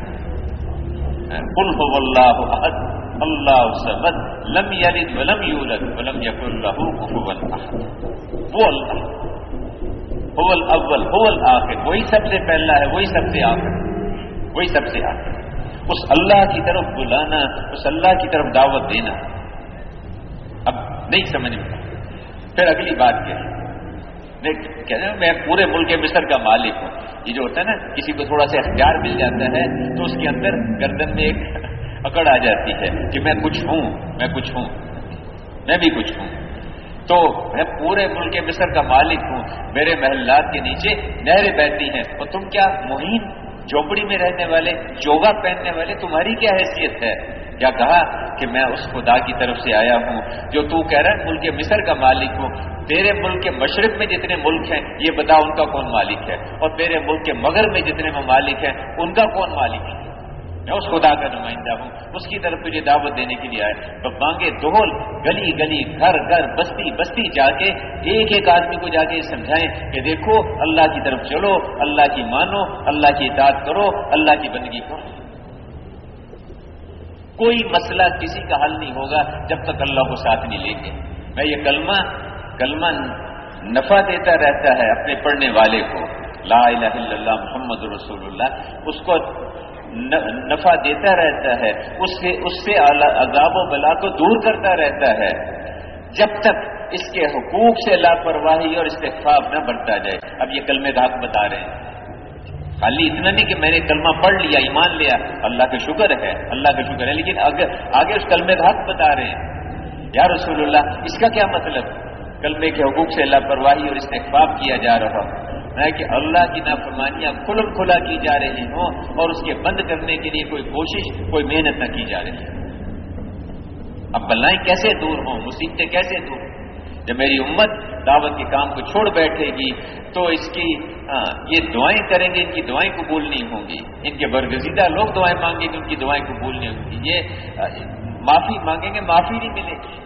قل هو اللہ احد اللہ الصمد لم یلد ولم یولد ولم یکن لہ کفوا احد۔ وہ اللہ هو الاول هو الاخر، وہی سب سے پہلا ہے، وہی سب سے آخر، وہی سب سے آخر۔ اس اللہ کی طرف بلانا، اس اللہ کی طرف دعوت دینا اب نہیں سمجھ میں۔ پھر اگلی بات کیا ہے، کہتے ہیں میں پورے ملک مصر کا مالک ہوں۔ یہ جو ہوتا ہے نا کسی کو تھوڑا سا اختیار مل جاتا ہے تو اس کے اندر گردن میں ایک اکڑ آ جاتی ہے کہ میں کچھ ہوں، میں کچھ ہوں، میں بھی کچھ ہوں۔ تو میں پورے ملک مصر کا مالک ہوں، میرے محلات کے نیچے نہریں بہتی ہیں، اور تم کیا مہین جھوپڑی میں رہنے والے، چوگا پہننے والے، تمہاری کیا حیثیت ہے؟ کیا کہا کہ میں اس خدا کی طرف سے آیا ہوں جو تو کہہ رہا ہے ملک مصر کا مالک ہوں۔ تیرے ملک کے مشرق میں جتنے ملک ہیں یہ بتا ان کا کون مالک ہے، اور تیرے ملک کے مغرب میں جتنے ممالک ہیں ان کا کون مالک ہے؟ میں اس خدا کا نمائندہ ہوں، اس کی طرف تجھے دعوت دینے کے لیے آئے. تو بانگے دھول گلی گلی گھر گھر بستی بستی جا کے ایک ایک آدمی کو جا کے سمجھائیں کہ دیکھو اللہ کی طرف چلو، اللہ کی مانو، اللہ کی اطاعت کرو، اللہ کی بندگی کرو. کوئی مسئلہ کسی کا حل نہیں ہوگا جب تک اللہ کو ساتھ نہیں لیں گے. میں یہ کلمہ کلمہ نفع دیتا رہتا ہے اپنے پڑھنے والے کو، لا الہ الا اللہ محمد رسول اللہ، اس کو نفع دیتا رہتا ہے، اس سے اس سے عذاب و بلا کو دور کرتا رہتا ہے جب تک اس کے حقوق سے لاپرواہی اور استغفار نہ برتا جائے. اب یہ کلمے کا حق بتا رہے ہیں، خالی اتنا نہیں کہ میں نے کلمہ پڑھ لیا ایمان لیا، اللہ کا شکر ہے، اللہ کا شکر ہے، لیکن آگے آگے اس کلمے کا حق بتا رہے ہیں. یا رسول اللہ اس کا کیا مطلب؟ کلمے کے حقوق سے لاپرواہی اور استغفار کیا جا رہا ہے کہ اللہ کی نافرمانیاں کھلم کھلا کی جا رہی ہوں اور اس کے بند کرنے کے لیے کوئی کوشش کوئی محنت نہ کی جا رہی. اب بلائیں کیسے دور ہوں، مصیبتیں کیسے دور ہوں؟ جب میری امت دعوت کے کام کو چھوڑ بیٹھے گی تو اس کی آ, یہ دعائیں کریں گے، ان کی دعائیں قبول نہیں ہوں گی. ان کے برگزیدہ لوگ دعائیں مانگیں گے، ان کی دعائیں قبول نہیں ہوں گی. یہ آ, معافی مانگیں گے، معافی نہیں ملے گی.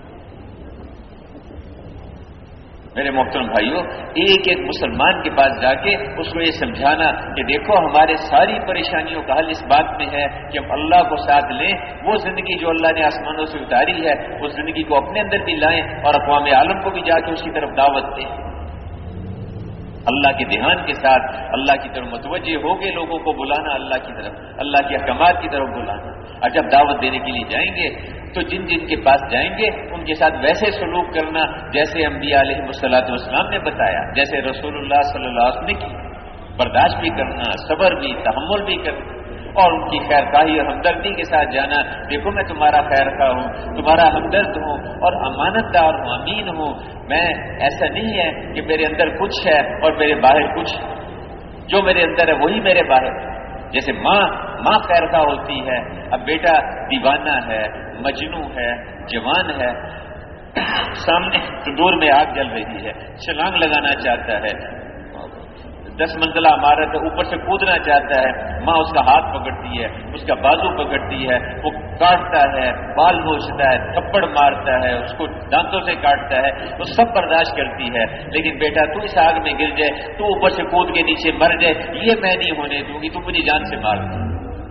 میرے محترم بھائیوں، ایک ایک مسلمان کے پاس جا کے اس کو یہ سمجھانا کہ دیکھو ہمارے ساری پریشانیوں کا حل اس بات میں ہے کہ ہم اللہ کو ساتھ لیں، وہ زندگی جو اللہ نے آسمانوں سے اتاری ہے اس زندگی کو اپنے اندر بھی لائیں اور اقوام عالم کو بھی جا کے اس کی طرف دعوت دیں. اللہ کے دھیان کے ساتھ اللہ کی طرف متوجہ ہو کے لوگوں کو بلانا، اللہ کی طرف، اللہ کے احکامات کی طرف بلانا. اور جب دعوت دینے کے لیے جائیں گے تو جن جن کے پاس جائیں گے ان کے ساتھ ویسے سلوک کرنا جیسے انبیاء علیہ الصلوۃ والسلام نے بتایا، جیسے رسول اللہ صلی اللہ علیہ وسلم نے کی. برداشت بھی کرنا، صبر بھی، تحمل بھی کرنا اور ان کی خیر خواہی اور ہمدردی کے ساتھ جانا. دیکھو میں تمہارا خیر خواہ ہوں، تمہارا ہمدرد ہوں اور امانت دار ہوں، امین ہوں. میں ایسا نہیں ہے کہ میرے اندر کچھ ہے اور میرے باہر کچھ، جو میرے اندر ہے وہی میرے باہر. جیسے ماں ماں خیر خواہ ہوتی ہے، اب بیٹا دیوانہ ہے، مجنوں ہے، جوان ہے، سامنے تندور میں آگ جل رہی ہے، چھلانگ لگانا چاہتا ہے، دس منزلہ عمارت ہے اوپر سے کودنا چاہتا ہے، ماں اس کا ہاتھ پکڑتی ہے، اس کا بازو پکڑتی ہے، وہ کاٹتا ہے، بال نوچتا ہے، تھپڑ مارتا ہے، اس کو دانتوں سے کاٹتا ہے، وہ سب برداشت کرتی ہے. لیکن بیٹا تو اس آگ میں گر جائے، تو اوپر سے کود کے نیچے مر جائے، یہ میں نہیں ہونے دوں گی، تو مجھے جان سے مار دوں.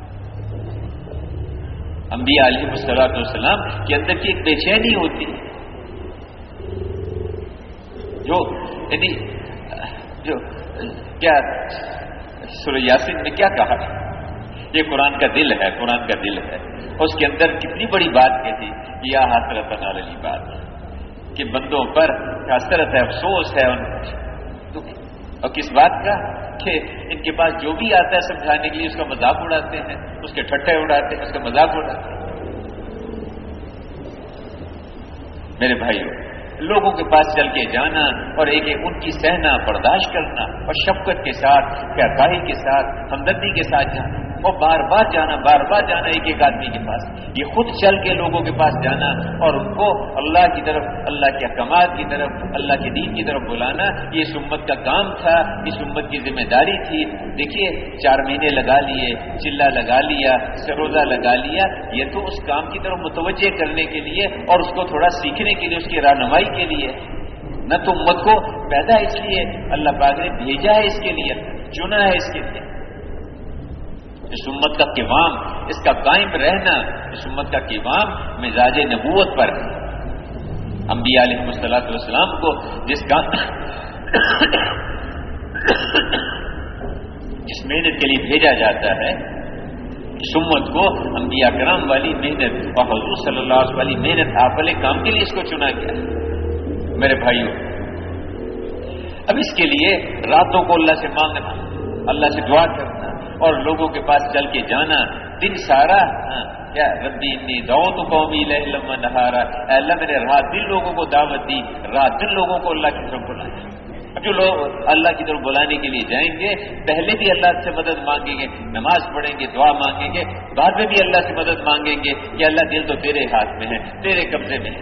انبیاء علیہ الصلوۃ والسلام کے اندر کی ایک بے چینی ہوتی ہے جو یعنی جو کیا سورہ یاسین میں کیا کہا، یہ قرآن کا دل ہے، قرآن کا دل ہے. اس کے اندر کتنی بڑی بات کہتی کہ یا حسرت علی العباد، کہ بندوں پر حسرت ہے، افسوس ہے ان اور کس بات کا کہ ان کے پاس جو بھی آتا ہے سمجھانے کے لیے اس کا مذاق اڑاتے ہیں، اس کے ٹھٹے اڑاتے ہیں، اس کا مذاق اڑاتے ہیں. میرے بھائیوں، لوگوں کے پاس چل کے جانا اور ایک ایک ان کی سہنا، برداشت کرنا اور شفقت کے ساتھ، خیرخواہی کے ساتھ، ہمدردی کے ساتھ جانا اور بار بار جانا بار بار جانا ایک ایک آدمی کے پاس، یہ خود چل کے لوگوں کے پاس جانا اور ان کو اللہ کی طرف، اللہ کے احکامات کی طرف، اللہ کے دین کی طرف بلانا، یہ اس امت کا کام تھا، اس امت کی ذمہ داری تھی. دیکھیے چار مہینے لگا لیے، چلا لگا لیا، سروزہ لگا لیا، یہ تو اس کام کی طرف متوجہ کرنے کے لیے اور اس کو تھوڑا سیکھنے کے لیے، اس کی رہنمائی کے لیے. نہ تو امت کو پیدا اس لیے اللہ پاک نے بھیجا ہے، اس کے لیے چنا ہے، اس کے لیے اس امت کا قوام، اس کا قائم رہنا، اس امت کا قوام مزاج نبوت پر ہے. انبیاء علیہ الصلوۃ والسلام کو جس کا جس محنت کے لیے بھیجا جاتا ہے، اس امت کو انبیاء کرام والی محنت اور حضور صلی اللہ علیہ وسلم والی محنت آپ والے کام کے لیے اس کو چنا گیا. میرے بھائیوں، اب اس کے لیے راتوں کو اللہ سے مانگنا، اللہ سے دعا کرنا اور لوگوں کے پاس چل کے جانا، دن سارا کیا ربی انی دعوت قومی لیلا و نہارا، اے اللہ میں نے رات دن لوگوں کو دعوت دی، رات دن لوگوں کو اللہ کی طرف بلایا. اب جو لوگ اللہ کی طرف بلانے کے لیے جائیں گے پہلے بھی اللہ سے مدد مانگیں گے، نماز پڑھیں گے، دعا مانگیں گے، بعد میں بھی اللہ سے مدد مانگیں گے کہ اللہ دل تو تیرے ہاتھ میں ہے، تیرے قبضے میں ہے،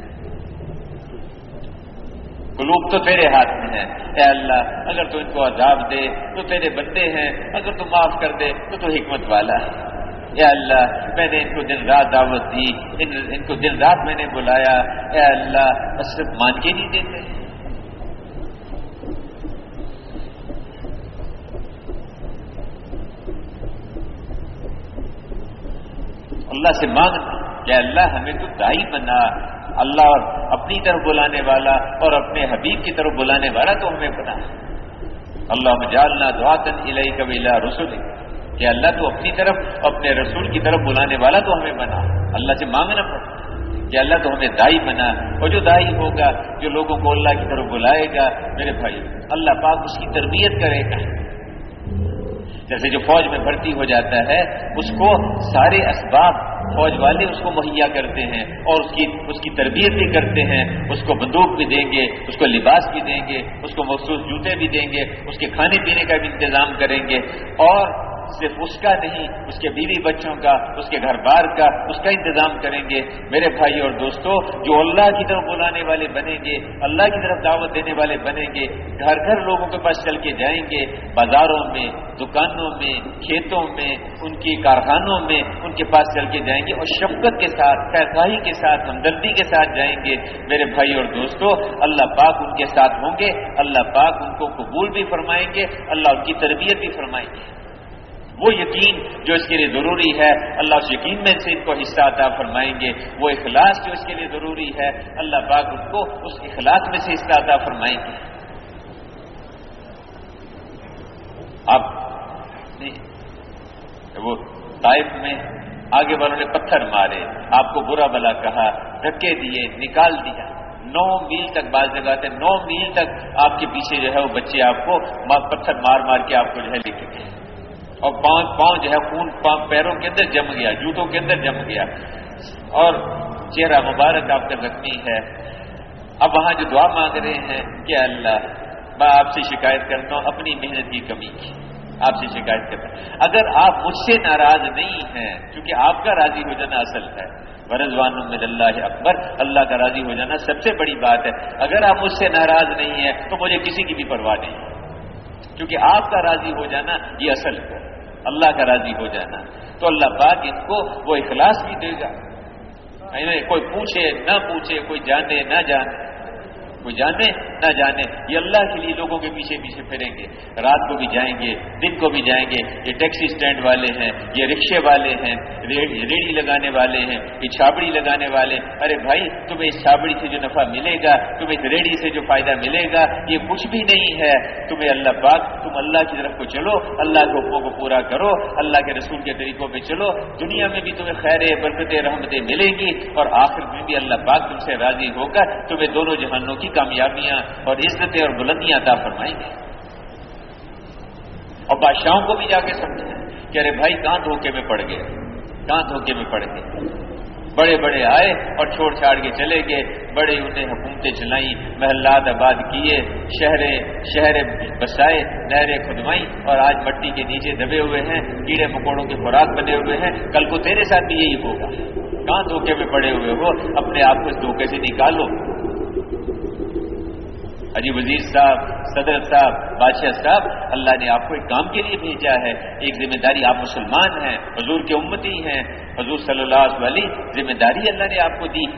قلوب تو تیرے ہاتھ میں ہے. اے اللہ اگر تو ان کو عذاب دے تو تیرے بندے ہیں، اگر تو معاف کر دے تو تو حکمت والا ہے. اے اللہ میں نے ان کو دن رات دعوت دی، ان, ان کو دن رات میں نے بلایا، اے اللہ بس صرف مان کے نہیں دیتے۔ اللہ سے مانگنا کہ اللہ ہمیں تو دائی بنا، اللہ اور اپنی طرف بلانے والا اور اپنے حبیب کی طرف بلانے والا تو ہمیں بنا۔ اللہم اجعلنا دعاۃ الیک و الی رسولک، کہ اللہ تو اپنی طرف اپنے رسول کی طرف بلانے والا تو ہمیں بنا۔ اللہ سے مانگنا پڑتا کہ اللہ تو ہمیں دائی بنا، اور جو دائی ہوگا جو لوگوں کو اللہ کی طرف بلائے گا میرے بھائی اللہ پاک اس کی تربیت کرے گا۔ جیسے جو فوج میں بھرتی ہو جاتا ہے اس کو سارے اسباب فوج والے اس کو مہیا کرتے ہیں اور اس کی اس کی تربیت بھی کرتے ہیں، اس کو بندوق بھی دیں گے، اس کو لباس بھی دیں گے، اس کو مخصوص جوتے بھی دیں گے، اس کے کھانے پینے کا بھی انتظام کریں گے، اور صرف اس کا نہیں اس کے بیوی بچوں کا، اس کے گھر بار کا، اس کا انتظام کریں گے۔ میرے بھائی اور دوستو، جو اللہ کی طرف بلانے والے بنیں گے، اللہ کی طرف دعوت دینے والے بنیں گے، گھر گھر لوگوں کے پاس چل کے جائیں گے، بازاروں میں، دکانوں میں، کھیتوں میں، ان کی کارخانوں میں ان کے پاس چل کے جائیں گے اور شفقت کے ساتھ، خیرخواہی کے ساتھ، ہمدردی کے ساتھ جائیں گے۔ میرے بھائی اور دوستو، اللہ پاک ان کے ساتھ ہوں گے، اللہ پاک ان کو قبول بھی فرمائیں گے، اللہ ان کی تربیت بھی فرمائیں گے۔ وہ یقین جو اس کے لیے ضروری ہے اللہ اس یقین میں سے ان کو حصہ عطا فرمائیں گے، وہ اخلاص جو اس کے لیے ضروری ہے اللہ پاک ان کو اس اخلاص میں سے حصہ عطا فرمائیں گے۔ اب وہ طائف میں آگے والوں نے پتھر مارے، آپ کو برا بلا کہا، دھکے دیے، نکال دیا، نو میل تک بعض جگہ تھے نو میل تک آپ کے پیچھے جو ہے وہ بچے آپ کو پتھر مار مار کے آپ کو جو ہے لے کے گئے، اور پاؤں پاؤں جو ہے خون پیروں کے اندر جم گیا، جوتوں کے اندر جم گیا، اور چہرہ مبارک آپ کا زخمی ہے۔ اب وہاں جو دعا مانگ رہے ہیں کہ اللہ میں آپ سے شکایت کرتا ہوں اپنی محنت کی کمی کی، آپ سے شکایت کرتا ہوں اگر آپ مجھ سے ناراض نہیں ہیں، کیونکہ آپ کا راضی ہو جانا اصل ہے، ورضوان من اللہ اکبر، اللہ کا راضی ہو جانا سب سے بڑی بات ہے۔ اگر آپ مجھ سے ناراض نہیں ہیں تو مجھے کسی کی بھی پرواہ نہیں ہے، کیونکہ آپ کا راضی ہو جانا یہ اصل ہے، اللہ کا راضی ہو جانا۔ تو اللہ پاک ان کو وہ اخلاص بھی دے گا، کوئی پوچھے نہ پوچھے، کوئی جانے نہ جانے، کوئی جانے نہ جانے، یہ اللہ کے لیے لوگوں کے پیچھے پیچھے پھریں گے، رات کو بھی جائیں گے، دن کو بھی جائیں گے۔ یہ ٹیکسی سٹینڈ والے ہیں، یہ رکشے والے ہیں، ریڑھی لگانے والے ہیں، یہ چھابڑی لگانے والے، ارے بھائی تمہیں اس چھابڑی سے جو نفع ملے گا، تمہیں اس ریڑھی سے جو فائدہ ملے گا یہ کچھ بھی نہیں ہے، تمہیں اللہ پاک، تم اللہ کی طرف کو چلو، اللہ کے حکموں کو پورا کرو، اللہ کے رسول کے طریقوں پہ چلو، دنیا میں بھی تمہیں خیر برکتیں رحمتیں ملیں گی اور آخرت میں بھی اللہ پاک تم سے راضی ہو کر تمہیں دونوں جہانوں کی کامیابیاں اور عزتیں اور بلندیاں عطا فرمائیں گے۔ اور بادشاہوں کو بھی جا کے سمجھیں کہ ارے بھائی کہاں دھوکے میں پڑ گئے، کہاں دھوکے میں پڑ گئے، بڑے بڑے آئے اور چھوڑ چھاڑ کے چلے گئے، بڑے انہیں حکومتیں چلائیں، محلات آباد کیے، شہر شہر بسائے، نہریں کھدوائیں، اور آج مٹی کے نیچے دبے ہوئے ہیں، کیڑے مکوڑوں کے خوراک بنے ہوئے ہیں۔ کل کو تیرے ساتھ بھی یہی ہوگا، کہاں دھوکے میں پڑے ہوئے ہو، اپنے آپ کو اس دھوکے سے نکالو۔ حاجی وزیر صاحب، صدر صاحب، بادشاہ صاحب، اللہ نے آپ کو ایک کام کے لیے بھیجا ہے، ایک ذمہ داری، آپ مسلمان ہیں، حضور کے امتی ہیں، حضور صلی اللہ علیہ وسلم، ذمہ داری اللہ نے آپ کو دی،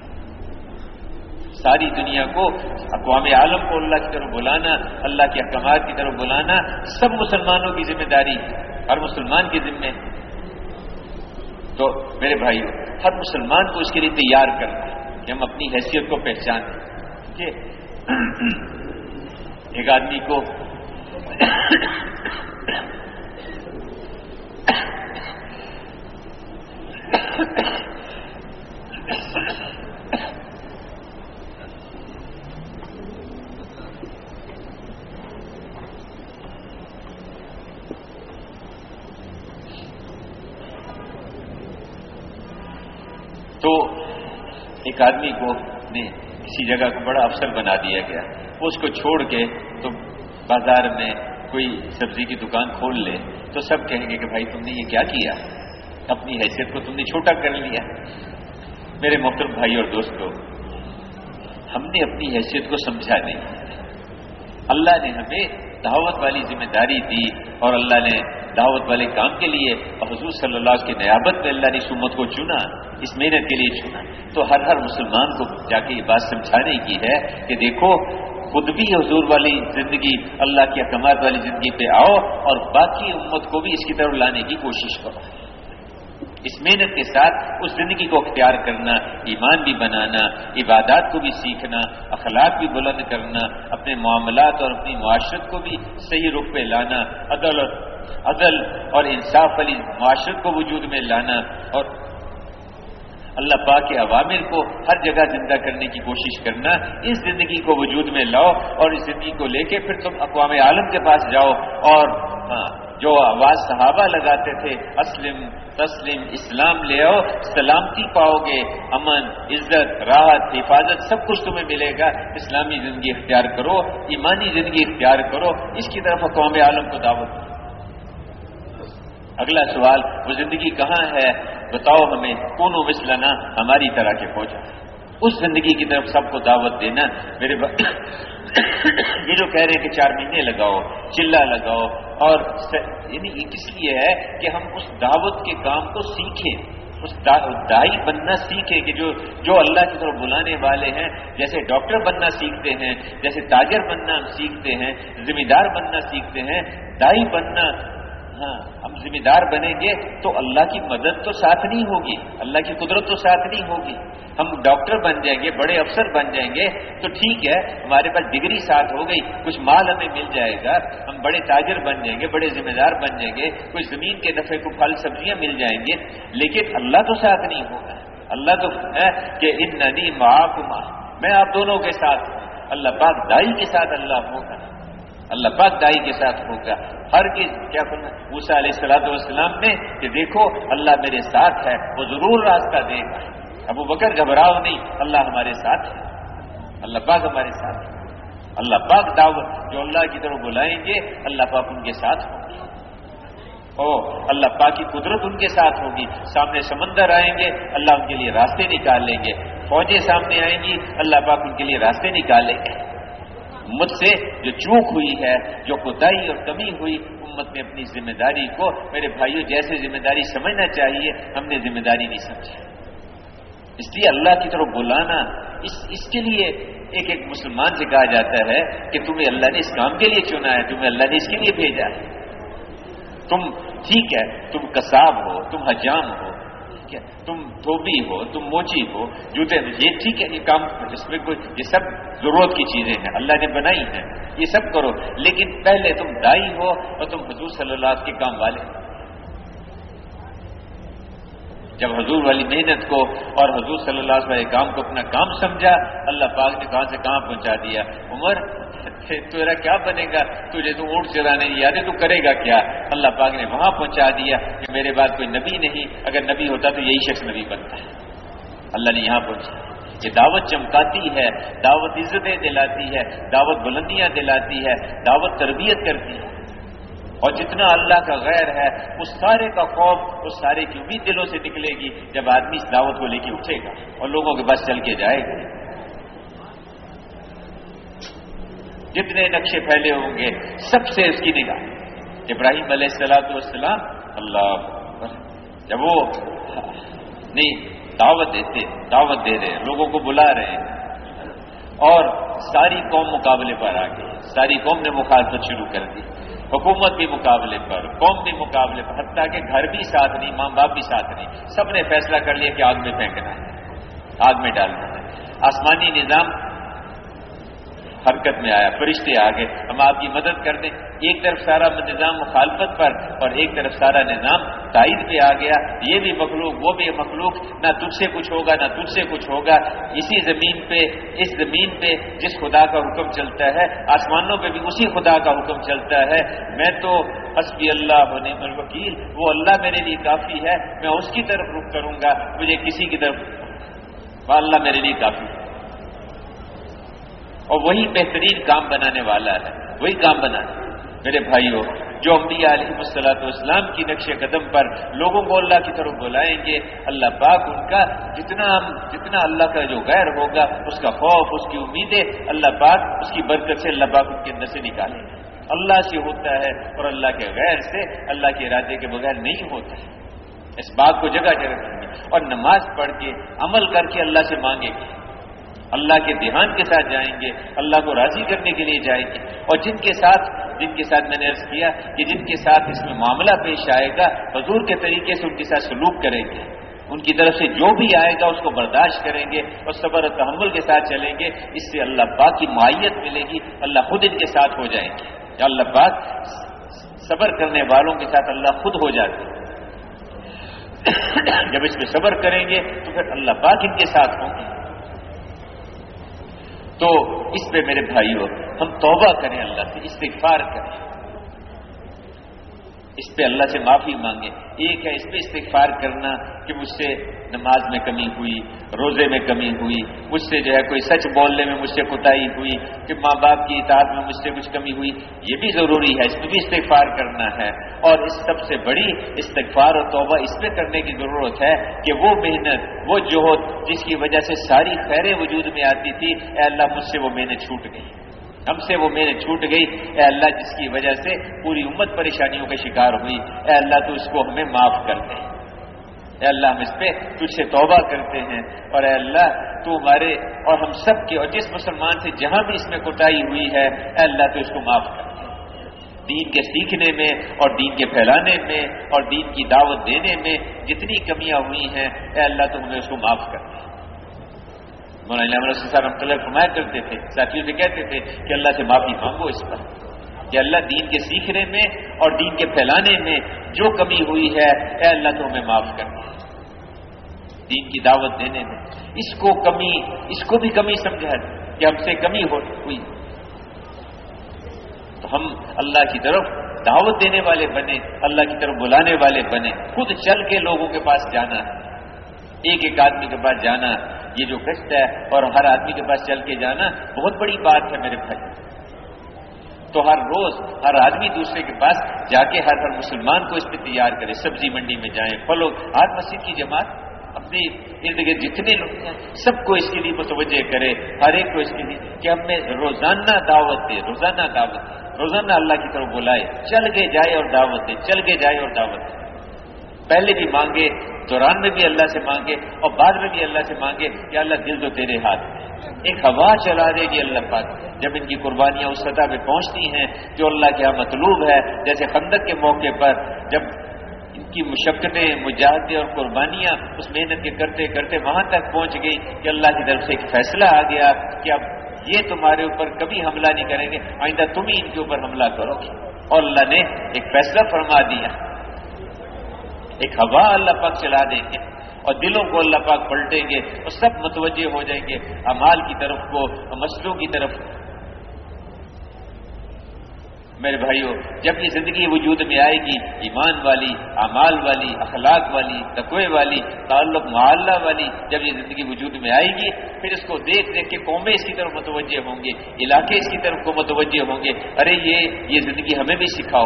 ساری دنیا کو، اقوام عالم کو اللہ کی طرف بلانا، اللہ کے احکامات کی طرف بلانا سب مسلمانوں کی ذمہ داری، ہر مسلمان کے ذمے۔ تو میرے بھائیو، ہر مسلمان کو اس کے لیے تیار کرنا ہے کہ ہم اپنی حیثیت کو پہچانیں کہ ایک آدمی کو تو ایک آدمی کو نے کسی جگہ کو بڑا افسر بنا دیا گیا، وہ اس کو چھوڑ کے تو بازار میں کوئی سبزی کی دکان کھول لے تو سب کہیں گے کہ بھائی تم نے یہ کیا کیا، اپنی حیثیت کو تم نے چھوٹا کر لیا۔ میرے محترم بھائی اور دوستو، ہم نے اپنی حیثیت کو سمجھا نہیں، اللہ نے ہمیں دعوت والی ذمہ داری دی اور اللہ نے دعوت والے کام کے لیے، اور حضور صلی اللہ علیہ وسلم کی نیابت میں اللہ نے اس امت کو چنا، اس محنت کے لیے چنا، تو ہر ہر مسلمان کو جا کے یہ بات سمجھانے کی ہے کہ دیکھو خود بھی حضور والی زندگی، اللہ کی احکامات والی زندگی پہ آؤ، اور باقی امت کو بھی اس کی طرف لانے کی کوشش کرو۔ اس محنت کے ساتھ اس زندگی کو اختیار کرنا، ایمان بھی بنانا، عبادات کو بھی سیکھنا، اخلاق بھی بلند کرنا، اپنے معاملات اور اپنی معاشرت کو بھی صحیح رخ پہ لانا، عدل اور عدل اور انصاف والی معاشرت کو وجود میں لانا، اور اللہ پاک کے اوامر کو ہر جگہ زندہ کرنے کی کوشش کرنا۔ اس زندگی کو وجود میں لاؤ، اور اس زندگی کو لے کے پھر تم اقوام عالم کے پاس جاؤ، اور ہاں جو آواز صحابہ لگاتے تھے اسلم تسلیم، اسلام لے آؤ، سلامتی پاؤ گے، امن، عزت، راحت، حفاظت سب کچھ تمہیں ملے گا۔ اسلامی زندگی اختیار کرو، ایمانی زندگی اختیار کرو، اس کی طرف اقوام عالم کو دعوت دو۔ اگلا سوال، وہ زندگی کہاں ہے؟ بتاؤ ہمیں، کونو مثلنا، ہماری طرح کے ہو جائے۔ اس زندگی کی طرف سب کو دعوت دینا۔ میرے با... یہ جو کہہ رہے ہیں کہ چار مہینے لگاؤ، چلا لگاؤ، اور یعنی یہ کس لیے ہے کہ ہم اس دعوت کے کام کو سیکھیں، اس دائی بننا سیکھیں کہ جو جو اللہ کی طرف بلانے والے ہیں، جیسے ڈاکٹر بننا سیکھتے ہیں، جیسے تاجر بننا ہم سیکھتے ہیں، ذمہ دار بننا سیکھتے ہیں، دائی بننا۔ ہاں ہم ذمہ دار بنیں گے تو اللہ کی مدد تو ساتھ نہیں ہوگی، اللہ کی قدرت تو ساتھ نہیں ہوگی۔ ہم ڈاکٹر بن جائیں گے، بڑے افسر بن جائیں گے تو ٹھیک ہے، ہمارے پاس ڈگری ساتھ ہو گئی، کچھ مال ہمیں مل جائے گا، ہم بڑے تاجر بن جائیں گے، بڑے ذمہ دار بن جائیں گے، کچھ زمین کے نفع کو پھل سبزیاں مل جائیں گے، لیکن اللہ تو ساتھ نہیں ہوگا۔ اللہ تو ہے کہ اننی معکم، میں آپ دونوں کے ساتھ ہوں۔ اللہ پاک دائی کے ساتھ اللہ ہوگا، اللہ پاک دائی کے ساتھ ہوگا۔ ہر چیز کیا کرنا، موسیٰ علیہ الصلوۃ والسلام نے کہ دیکھو اللہ میرے ساتھ ہے، وہ ضرور راستہ دے گا۔ ابو بکر گھبراؤ نہیں، اللہ ہمارے ساتھ ہے، اللہ پاک ہمارے ساتھ ہے۔ اللہ پاک دعوت جو اللہ کی طرف بلائیں گے، اللہ پاک ان کے ساتھ ہوں گے، او اللہ پاک کی قدرت ان کے ساتھ ہوگی۔ سامنے سمندر آئیں گے، اللہ ان کے لیے راستے نکال لیں گے، فوجیں سامنے آئیں گی، اللہ پاک ان کے لیے راستے نکالیں گے۔ امت سے جو چوک ہوئی ہے، جو کوتاہی اور کمی ہوئی، امت نے اپنی ذمہ داری کو، میرے بھائیوں جیسے ذمہ داری سمجھنا چاہیے، ہم نے ذمہ داری نہیں سمجھا۔ اس لیے اللہ کی طرف بلانا، اس اس کے لیے ایک ایک مسلمان سے کہا جاتا ہے کہ تمہیں اللہ نے اس کام کے لیے چنا ہے، تمہیں اللہ نے اس کے لیے بھیجا ہے۔ تم ٹھیک ہے، تم قصاب ہو، تم حجام ہو، ٹھیک ہے، تم دھوبی ہو، تم موچی ہو، جوتے، یہ ٹھیک ہے، یہ کام اس میں کوئی، یہ سب ضرورت کی چیزیں ہیں، اللہ نے بنائی ہیں، یہ سب کرو، لیکن پہلے تم دائی ہو اور تم حضور صلی اللہ علیہ وسلم کے کام والے۔ جب حضور والی محنت کو اور حضور صلی اللہ علیہ وسلم کے کام کو اپنا کام سمجھا، اللہ پاک نے کہاں سے کہاں پہنچا دیا۔ عمر تیرا کیا بنے گا، تجھے تو اونٹ چرانے نہیں آتے، تو کرے گا کیا؟ اللہ پاک نے وہاں پہنچا دیا کہ میرے بعد کوئی نبی نہیں، اگر نبی ہوتا تو یہی شخص نبی بنتا ہے۔ اللہ نے یہاں پہنچا۔ یہ دعوت چمکاتی ہے، دعوت عزتیں دلاتی ہے، دعوت بلندیاں دلاتی ہے، دعوت تربیت کرتی ہے، اور جتنا اللہ کا غیر ہے اس سارے کا خوف، اس سارے کی امید دلوں سے نکلے گی جب آدمی اس دعوت کو لے کے اٹھے گا اور لوگوں کے پاس چل کے جائے گا۔ جتنے نقشے پھیلے ہوں گے سب سے اس کی نگاہ۔ ابراہیم علیہ السلام والسلام، اللہ جب وہ نہیں دعوت دیتے دعوت دے رہے ہیں، لوگوں کو بلا رہے ہیں، اور ساری قوم مقابلے پر آ گئی، ساری قوم نے مخالفت شروع کر دی، حکومت بھی مقابلے پر، قوم بھی مقابلے پر، حتیٰ کہ گھر بھی ساتھ نہیں، ماں باپ بھی ساتھ نہیں، سب نے فیصلہ کر لیا کہ آگ میں پھینکنا ہے، آگ میں ڈالنا ہے۔ آسمانی نظام حرکت میں آیا، فرشتے آ گئے، ہم آپ کی مدد کر دیں۔ ایک طرف سارا نظام مخالفت پر اور ایک طرف سارا نظام تائید پہ آ گیا، یہ بھی مخلوق وہ بھی مخلوق، نہ تجھ سے کچھ ہوگا نہ تجھ سے کچھ ہوگا، اسی زمین پہ اس زمین پہ جس خدا کا حکم چلتا ہے، آسمانوں پہ بھی اسی خدا کا حکم چلتا ہے۔ میں تو حسبی اللہ و نعم الوکیل، وہ اللہ میرے لیے کافی ہے، میں اس کی طرف رخ کروں گا، مجھے کسی کی طرف، وہ اللہ میرے لیے کافی ہے، اور وہی بہترین کام بنانے والا ہے، وہی کام بنانا۔ میرے بھائیوں، جو انبیاء علیہ الصلوۃ والسلام کی نقش قدم پر لوگوں کو اللہ کی طرف بلائیں گے، اللہ پاک ان کا جتنا جتنا اللہ کا جو غیر ہوگا، اس کا خوف، اس کی امیدیں، اللہ پاک اس کی برکت سے اللہ پاک ان کے اندر سے نکالیں گے۔ اللہ سے ہوتا ہے اور اللہ کے غیر سے، اللہ کے ارادے کے بغیر نہیں ہوتا ہے۔ اس بات کو جگہ جگہ کریں گے اور نماز پڑھ کے عمل کر کے اللہ سے مانگیں گے، اللہ کے دھیان کے ساتھ جائیں گے، اللہ کو راضی کرنے کے لیے جائیں گے۔ اور جن کے ساتھ جن کے ساتھ میں نے عرض کیا کہ جن کے ساتھ اس میں معاملہ پیش آئے گا حضور کے طریقے سے ان کے ساتھ سلوک کریں گے، ان کی طرف سے جو بھی آئے گا اس کو برداشت کریں گے اور صبر و تحمل کے ساتھ چلیں گے، اس سے اللہ پاک کی معیت ملے گی، اللہ خود ان کے ساتھ ہو جائیں گے۔ اللہ پاک صبر کرنے والوں کے ساتھ اللہ خود ہو جاتے ہیں۔ جب اس پہ صبر کریں گے تو پھر اللہ پاک ان کے ساتھ ہوں گے۔ تو اس پہ میرے بھائیوں ہم توبہ کریں، اللہ سے استغفار کریں، اس پہ اللہ سے معافی مانگیں۔ ایک ہے اس پہ استغفار کرنا کہ مجھ سے نماز میں کمی ہوئی، روزے میں کمی ہوئی، مجھ سے جو ہے کوئی سچ بولنے میں مجھ سے کوتاہی ہوئی، کہ ماں باپ کی اطاعت میں مجھ سے کچھ کمی ہوئی، یہ بھی ضروری ہے، اس میں بھی استغفار کرنا ہے۔ اور اس سب سے بڑی استغفار اور توبہ اس پہ کرنے کی ضرورت ہے کہ وہ محنت، وہ جوہد جس کی وجہ سے ساری خیریں وجود میں آتی تھی، اے اللہ مجھ سے وہ محنت چھوٹ گئی، ہم سے وہ محنت چھوٹ گئی، اے اللہ جس کی وجہ سے پوری امت پریشانیوں کا شکار ہوئی، اے اللہ تو اس کو ہمیں معاف کر دے، اے اللہ ہم اس پہ تجھ سے توبہ کرتے ہیں، اور اے اللہ تو ہمارے اور ہم سب کے اور جس مسلمان سے جہاں بھی اس میں کوتاہی ہوئی ہے، اے اللہ تو اس کو معاف کر دے۔ دین کے سیکھنے میں اور دین کے پھیلانے میں اور دین کی دعوت دینے میں جتنی کمیاں ہوئی ہیں، اے اللہ تو ہمیں اس کو معاف کر دے۔ مولانا عمر صاحب رحمۃ اللہ فرمایا کرتے تھے، ساتھیوں سے کہتے تھے کہ اللہ سے معافی مانگو اس پر، کہ اللہ دین کے سیکھنے میں اور دین کے پھیلانے میں جو کمی ہوئی ہے، اے اللہ تو ہمیں معاف کر دے۔ دین کی دعوت دینے میں اس کو کمی اس کو بھی کمی سمجھا کہ ہم سے کمی ہوئی، تو ہم اللہ کی طرف دعوت دینے والے بنے، اللہ کی طرف بلانے والے بنے، خود چل کے لوگوں کے پاس جانا ہے، ایک ایک آدمی کے پاس جانا، یہ جو کشت ہے، اور ہر آدمی کے پاس چل کے جانا بہت بڑی بات ہے میرے بھائی۔ تو ہر روز ہر آدمی دوسرے کے پاس جا کے ہر ہر مسلمان کو اس پہ تیار کرے، سبزی منڈی میں جائیں، پھلوں، ہر مسجد کی جماعت اپنے ارد گرد جتنے لوگ ہیں سب کو اس کے لیے متوجہ کرے، ہر ایک کو اس کے لیے کہ ہمیں روزانہ دعوت دے، روزانہ دعوت دے، روزانہ اللہ کی طرف بلائے، چل کے جائے اور دعوت دے، چل کے جائے اور دعوت دے۔ پہلے بھی مانگے، دوران میں بھی اللہ سے مانگے اور بعد میں بھی اللہ سے مانگے کہ اللہ دل تو تیرے ہاتھ میں۔ ایک ہوا چلا دے گی اللہ پاک جب ان کی قربانیاں اس سطح پہ پہنچتی ہیں جو اللہ کے یہاں مطلوب ہے، جیسے خندق کے موقع پر جب ان کی مشقتیں، مجاہدیں اور قربانیاں اس محنت کے کرتے کرتے وہاں تک پہنچ گئی کہ اللہ کی طرف سے ایک فیصلہ آ گیا کہ اب یہ تمہارے اوپر کبھی حملہ نہیں کریں گے، آئندہ تم ہی ان کے اوپر حملہ کرو گے، اور اللہ نے ایک فیصلہ فرما دیا، ایک ہوا اللہ پاک چلا دیں گے اور دلوں کو اللہ پاک پلٹیں گے اور سب متوجہ ہو جائیں گے اعمال کی طرف کو، مسلوں کی طرف۔ میرے بھائیوں جب یہ زندگی وجود میں آئے گی، ایمان والی، اعمال والی، اخلاق والی، تقوی والی، تعلق معلّہ والی، جب یہ زندگی وجود میں آئے گی پھر اس کو دیکھ دیکھ کے قومیں اس کی طرف متوجہ ہوں گے، علاقے اس کی طرف کو متوجہ ہوں گے، ارے یہ یہ زندگی ہمیں بھی سکھاؤ۔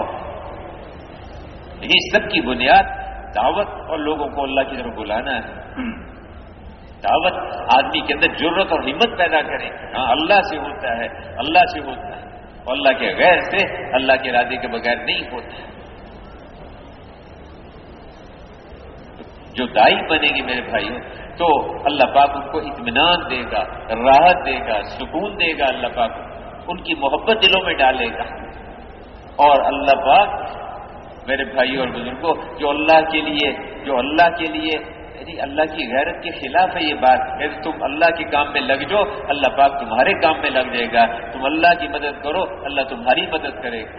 یہ سب کی بنیاد دعوت اور لوگوں کو اللہ کی طرف بلانا ہے۔ دعوت آدمی کے اندر جرأت اور ہمت پیدا کرے، ہاں اللہ سے ہوتا ہے، اللہ سے ہوتا ہے، اور اللہ کے غیر سے، اللہ کے ارادے کے بغیر نہیں ہوتا۔ جو دائی بنے گی میرے بھائیوں تو اللہ پاک ان کو اطمینان دے گا، راحت دے گا، سکون دے گا، اللہ پاک ان کی محبت دلوں میں ڈالے گا، اور اللہ پاک میرے بھائی اور بزرگوں جو اللہ کے لیے جو اللہ کے لیے یعنی اللہ کی غیرت کے خلاف ہے یہ بات، یعنی تم اللہ کے کام میں لگ جاؤ، اللہ پاک تمہارے کام میں لگ جائے گا، تم اللہ کی مدد کرو، اللہ تمہاری مدد کرے گا،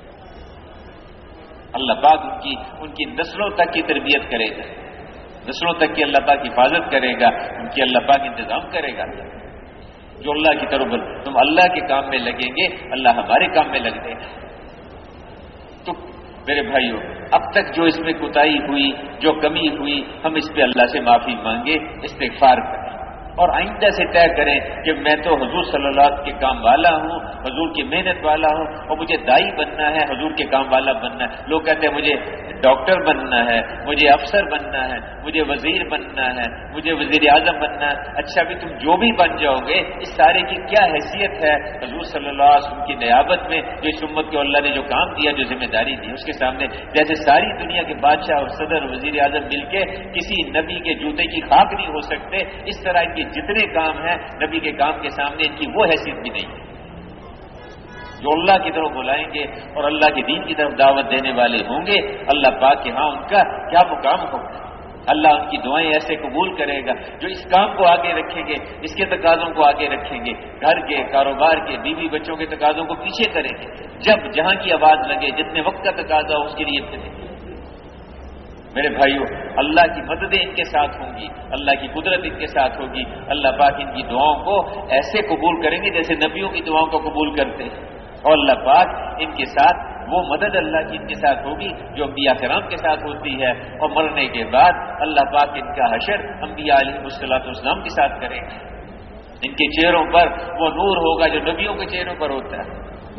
اللہ پاک ان کی ان کی نسلوں تک کی تربیت کرے گا، نسلوں تک کی اللہ پاک حفاظت کرے گا، ان کی اللہ پاک انتظام کرے گا۔ جو اللہ کی طرف تم اللہ کے کام میں لگیں گے، اللہ ہمارے کام میں لگ جائے گا۔ تو میرے بھائیوں اب تک جو اس میں کوتاہی ہوئی، جو کمی ہوئی، ہم اس پہ اللہ سے معافی مانگے، استغفار کریں، اور آئندہ سے طے کریں کہ میں تو حضور صلی اللہ علیہ وسلم کے کام والا ہوں، حضور کی محنت والا ہوں، اور مجھے دائی بننا ہے، حضور کے کام والا بننا ہے۔ لوگ کہتے ہیں مجھے ڈاکٹر بننا ہے، مجھے افسر بننا ہے، مجھے وزیر بننا ہے، مجھے وزیر اعظم بننا ہے. اچھا بھی تم جو بھی بن جاؤ گے اس سارے کی کیا حیثیت ہے حضور صلی اللہ علیہ وسلم کی نیابت میں؟ جو اس امت کو اللہ نے جو کام دیا، جو ذمہ داری دی، اس کے سامنے جیسے ساری دنیا کے بادشاہ اور صدر اور وزیر اعظم مل کے کسی نبی کے جوتے کی خاک نہیں ہو سکتے، اس طرح ان کے جتنے کام ہیں نبی کے کام کے سامنے ان کی وہ حیثیت بھی نہیں ہے. جو اللہ کی طرف بلائیں گے اور اللہ کے دین کی طرف دعوت دینے والے ہوں گے، اللہ پاک کے ہاں ان کا کیا مقام ہوگا. اللہ ان کی دعائیں ایسے قبول کرے گا. جو اس کام کو آگے رکھیں گے، اس کے تقاضوں کو آگے رکھیں گے، گھر کے، کاروبار کے، بیوی بچوں کے تقاضوں کو پیچھے کریں گے، جب جہاں کی آواز لگے، جتنے وقت کا تقاضا ہو اس کے لیے چلیں گے. میرے بھائیو، اللہ کی مددیں ان کے ساتھ ہوں گی، اللہ کی قدرت ان کے ساتھ ہوگی. اللہ پاک ان کی دعاؤں کو ایسے قبول کریں گے جیسے نبیوں کی دعاؤں کو قبول کرتے ہیں. اور اللہ پاک ان کے ساتھ وہ مدد اللہ کی ان کے ساتھ ہوگی جو انبیاء کرام کے ساتھ ہوتی ہے. اور مرنے کے بعد اللہ پاک ان کا حشر انبیاء علیہ الصلوۃ والسلام کے ساتھ کریں گے. ان کے چہروں پر وہ نور ہوگا جو نبیوں کے چہروں پر ہوتا ہے.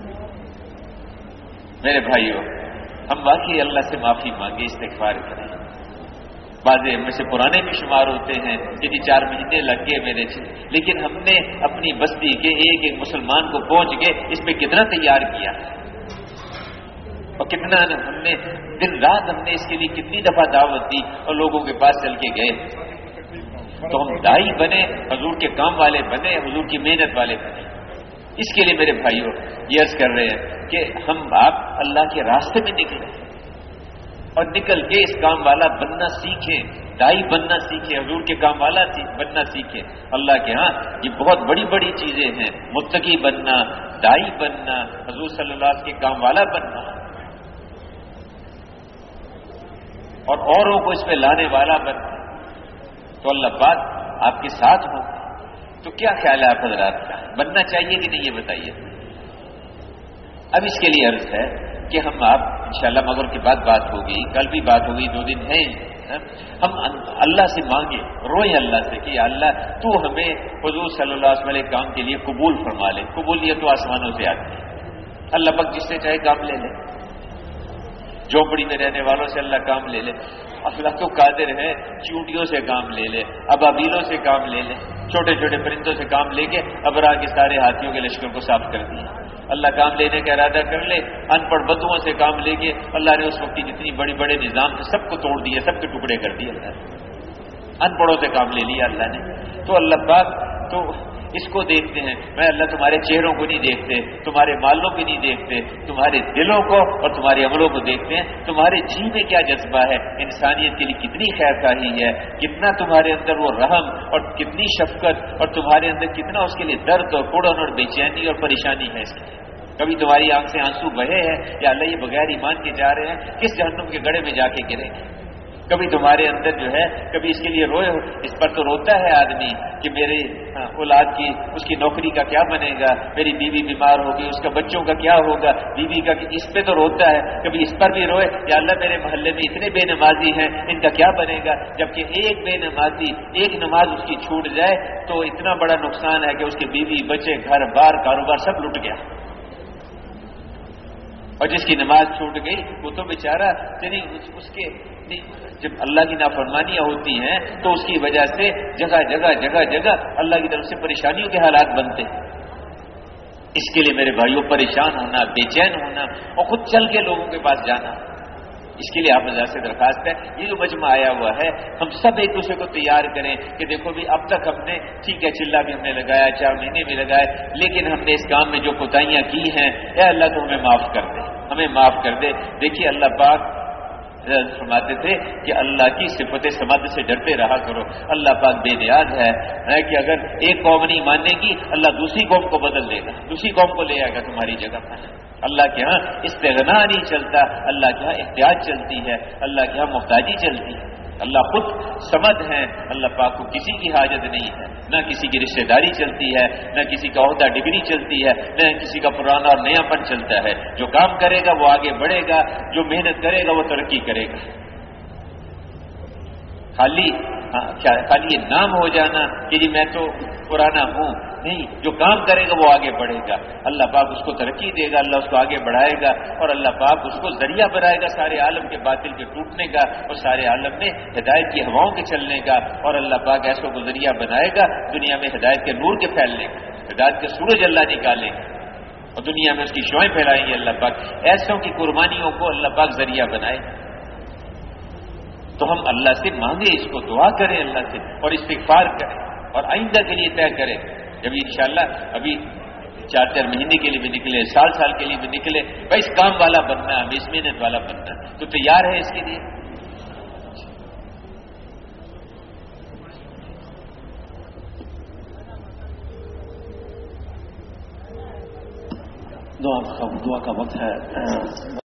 میرے بھائیوں، ہم واقعی اللہ سے معافی مانگے، استغفار کریں. بعض میں سے پرانے بھی شمار ہوتے ہیں کہ جی چار مہینے لگ گئے میرے سے، لیکن ہم نے اپنی بستی کے ایک ایک مسلمان کو پہنچ گئے اس پہ کتنا تیار کیا اور کتنا ہم نے دن رات ہم نے اس کے لیے کتنی دفعہ دعوت دی اور لوگوں کے پاس چل کے گئے. تو ہم دائی بنے، حضور کے کام والے بنے، حضور کی محنت والے بنے. اس کے لیے میرے بھائیوں یہ عرض کر رہے ہیں کہ ہم آپ اللہ کے راستے میں نکلیں اور نکل کے اس کام والا بننا سیکھیں، دائی بننا سیکھیں، حضور کے کام والا بننا سیکھیں. اللہ کے ہاں یہ بہت بڑی بڑی چیزیں ہیں، متقی بننا، دائی بننا، حضور صلی اللہ علیہ وسلم کے کام والا بننا اور اوروں کو اس پہ لانے والا بننا. تو اللہ پاک آپ کے ساتھ ہو. تو کیا خیال ہے آپ حضرات کا، بننا چاہیے کہ نہیں یہ بتائیے. اب اس کے لیے عرض ہے کہ ہم آپ انشاءاللہ مگر کے بعد بات ہوگی، کل بھی بات ہوگی، دو دن ہیں، ہم اللہ سے مانگے، روئیں اللہ سے کہ یا اللہ تو ہمیں حضور صلی اللہ علیہ وسلم کام کے لیے قبول فرما لے. قبولیت تو آسمانوں سے آتی ہے. اللہ پاک جس سے چاہے کام لے لے. جھونپڑی میں رہنے والوں سے اللہ کام لے لے. اللہ تو قادر ہے چیونٹیوں سے کام لے لے، ابابیلوں سے کام لے لے، چھوٹے چھوٹے پرندوں سے کام لے کے ابرا کے سارے ہاتھیوں کے لشکر کو صاف کر دیا. اللہ کام لینے کا ارادہ کر لے، ان پڑھ بدوؤں سے کام لے کے اللہ نے اس وقت کی جتنی بڑی بڑے نظام تھے سب کو توڑ دیا، سب کے ٹکڑے کر دیے. اللہ نے ان پڑھوں سے کام لے لیا اللہ نے. تو اللہ پاک تو اس کو دیکھتے ہیں. میں اللہ تمہارے چہروں کو نہیں دیکھتے، تمہارے مالوں کو نہیں دیکھتے، تمہارے دلوں کو اور تمہارے عملوں کو دیکھتے ہیں. تمہارے جی میں کیا جذبہ ہے، انسانیت کے لیے کتنی خیر خواہی ہے، کتنا تمہارے اندر وہ رحم اور کتنی شفقت اور تمہارے اندر کتنا اس کے لیے درد اور کڑن اور بے چینی اور پریشانی ہے. اس کے کبھی تمہاری آنکھ سے آنسو بہے ہیں یا اللہ یہ بغیر ایمان کے جا رہے ہیں، کس جہنم کے گڑھے میں جا کے گریں گے. کبھی تمہارے اندر جو ہے کبھی اس کے لیے روئے ہو. اس پر تو روتا ہے آدمی کہ میرے اولاد کی اس کی نوکری کا کیا بنے گا، میری بیوی بیمار ہوگی، اس کا بچوں کا کیا ہوگا، بیوی کا، اس پہ تو روتا ہے. کبھی اس پر بھی روئے یا اللہ میرے محلے میں اتنے بے نمازی ہیں، ان کا کیا بنے گا. جبکہ ایک بے نمازی، ایک نماز اس کی چھوٹ جائے تو اتنا بڑا نقصان ہے کہ اس کے بیوی بچے گھر بار کاروبار سب لٹ گیا. اور جس کی نماز چھوٹ گئی وہ تو بیچارہ یعنی اس کے جب اللہ کی نافرمانیاں ہوتی ہیں تو اس کی وجہ سے جگہ جگہ جگہ جگہ اللہ کی طرف سے پریشانیوں کے حالات بنتے ہیں. اس کے لیے میرے بھائیوں پریشان ہونا، بے چین ہونا اور خود چل کے لوگوں کے پاس جانا، اس کے لیے آپ نظر سے درخواست ہے یہ جو مجمع آیا ہوا ہے ہم سب ایک دوسرے کو تیار کریں کہ دیکھو بھی اب تک ہم نے ٹھیک ہے چلہ بھی ہم نے لگایا، چار مہینے بھی لگائے، لیکن ہم نے اس کام میں جو کوتاہیاں کی ہیں اے اللہ تو ہمیں معاف کر دے، ہمیں معاف کر دے. دیکھیے اللہ پاک فرماتے تھے کہ اللہ کی صفت سمد سے ڈرتے رہا کرو. اللہ پاک بے نیاز ہے کہ اگر ایک قوم نہیں ماننے گی اللہ دوسری قوم کو بدل دے گا، دوسری قوم کو لے آئے گا تمہاری جگہ پر. اللہ کے ہاں استغنا نہیں چلتا، اللہ کے ہاں احتیاج چلتی ہے، اللہ کے ہاں محتاجی چلتی ہے. اللہ خود سمد ہیں، اللہ پاک کو کسی کی حاجت نہیں ہے، نہ کسی کی رشتہ داری چلتی ہے، نہ کسی کا عہدہ ڈگری چلتی ہے، نہ کسی کا پرانا اور نیا پن چلتا ہے. جو کام کرے گا وہ آگے بڑھے گا، جو محنت کرے گا وہ ترقی کرے گا. خالی خالی یہ نام ہو جانا کہ جی میں تو پرانا ہوں، نہیں، جو کام کرے گا وہ آگے بڑھے گا، اللہ پاک اس کو ترقی دے گا، اللہ اس کو آگے بڑھائے گا، اور اللہ پاک اس کو ذریعہ بنائے گا سارے عالم کے باطل کے ٹوٹنے کا اور سارے عالم میں ہدایت کی ہواؤں کے چلنے کا، اور اللہ پاک ایسوں کو ذریعہ بنائے گا دنیا میں ہدایت کے نور کے پھیلنے کا، ہدایت کے سورج اللہ نکالے گا اور دنیا میں اس کی شعائیں پھیلائیں گے اللہ پاک، ایسوں کی قربانیوں کو اللہ پاک ذریعہ بنائے۔ تو ہم اللہ سے مانگے، اس کو دعا کریں اللہ سے اور استغفار کریں اور آئندہ کے لیے طے کریں، جب انشاءاللہ ابھی چار چار مہینے کے لیے بھی نکلے، سال سال کے لیے بھی نکلے، بھائی اس کام والا بننا، ہمیں اس محنت والا بننا، تو تیار ہے اس کے لیے؟ دعا کا دعا کا وقت ہے۔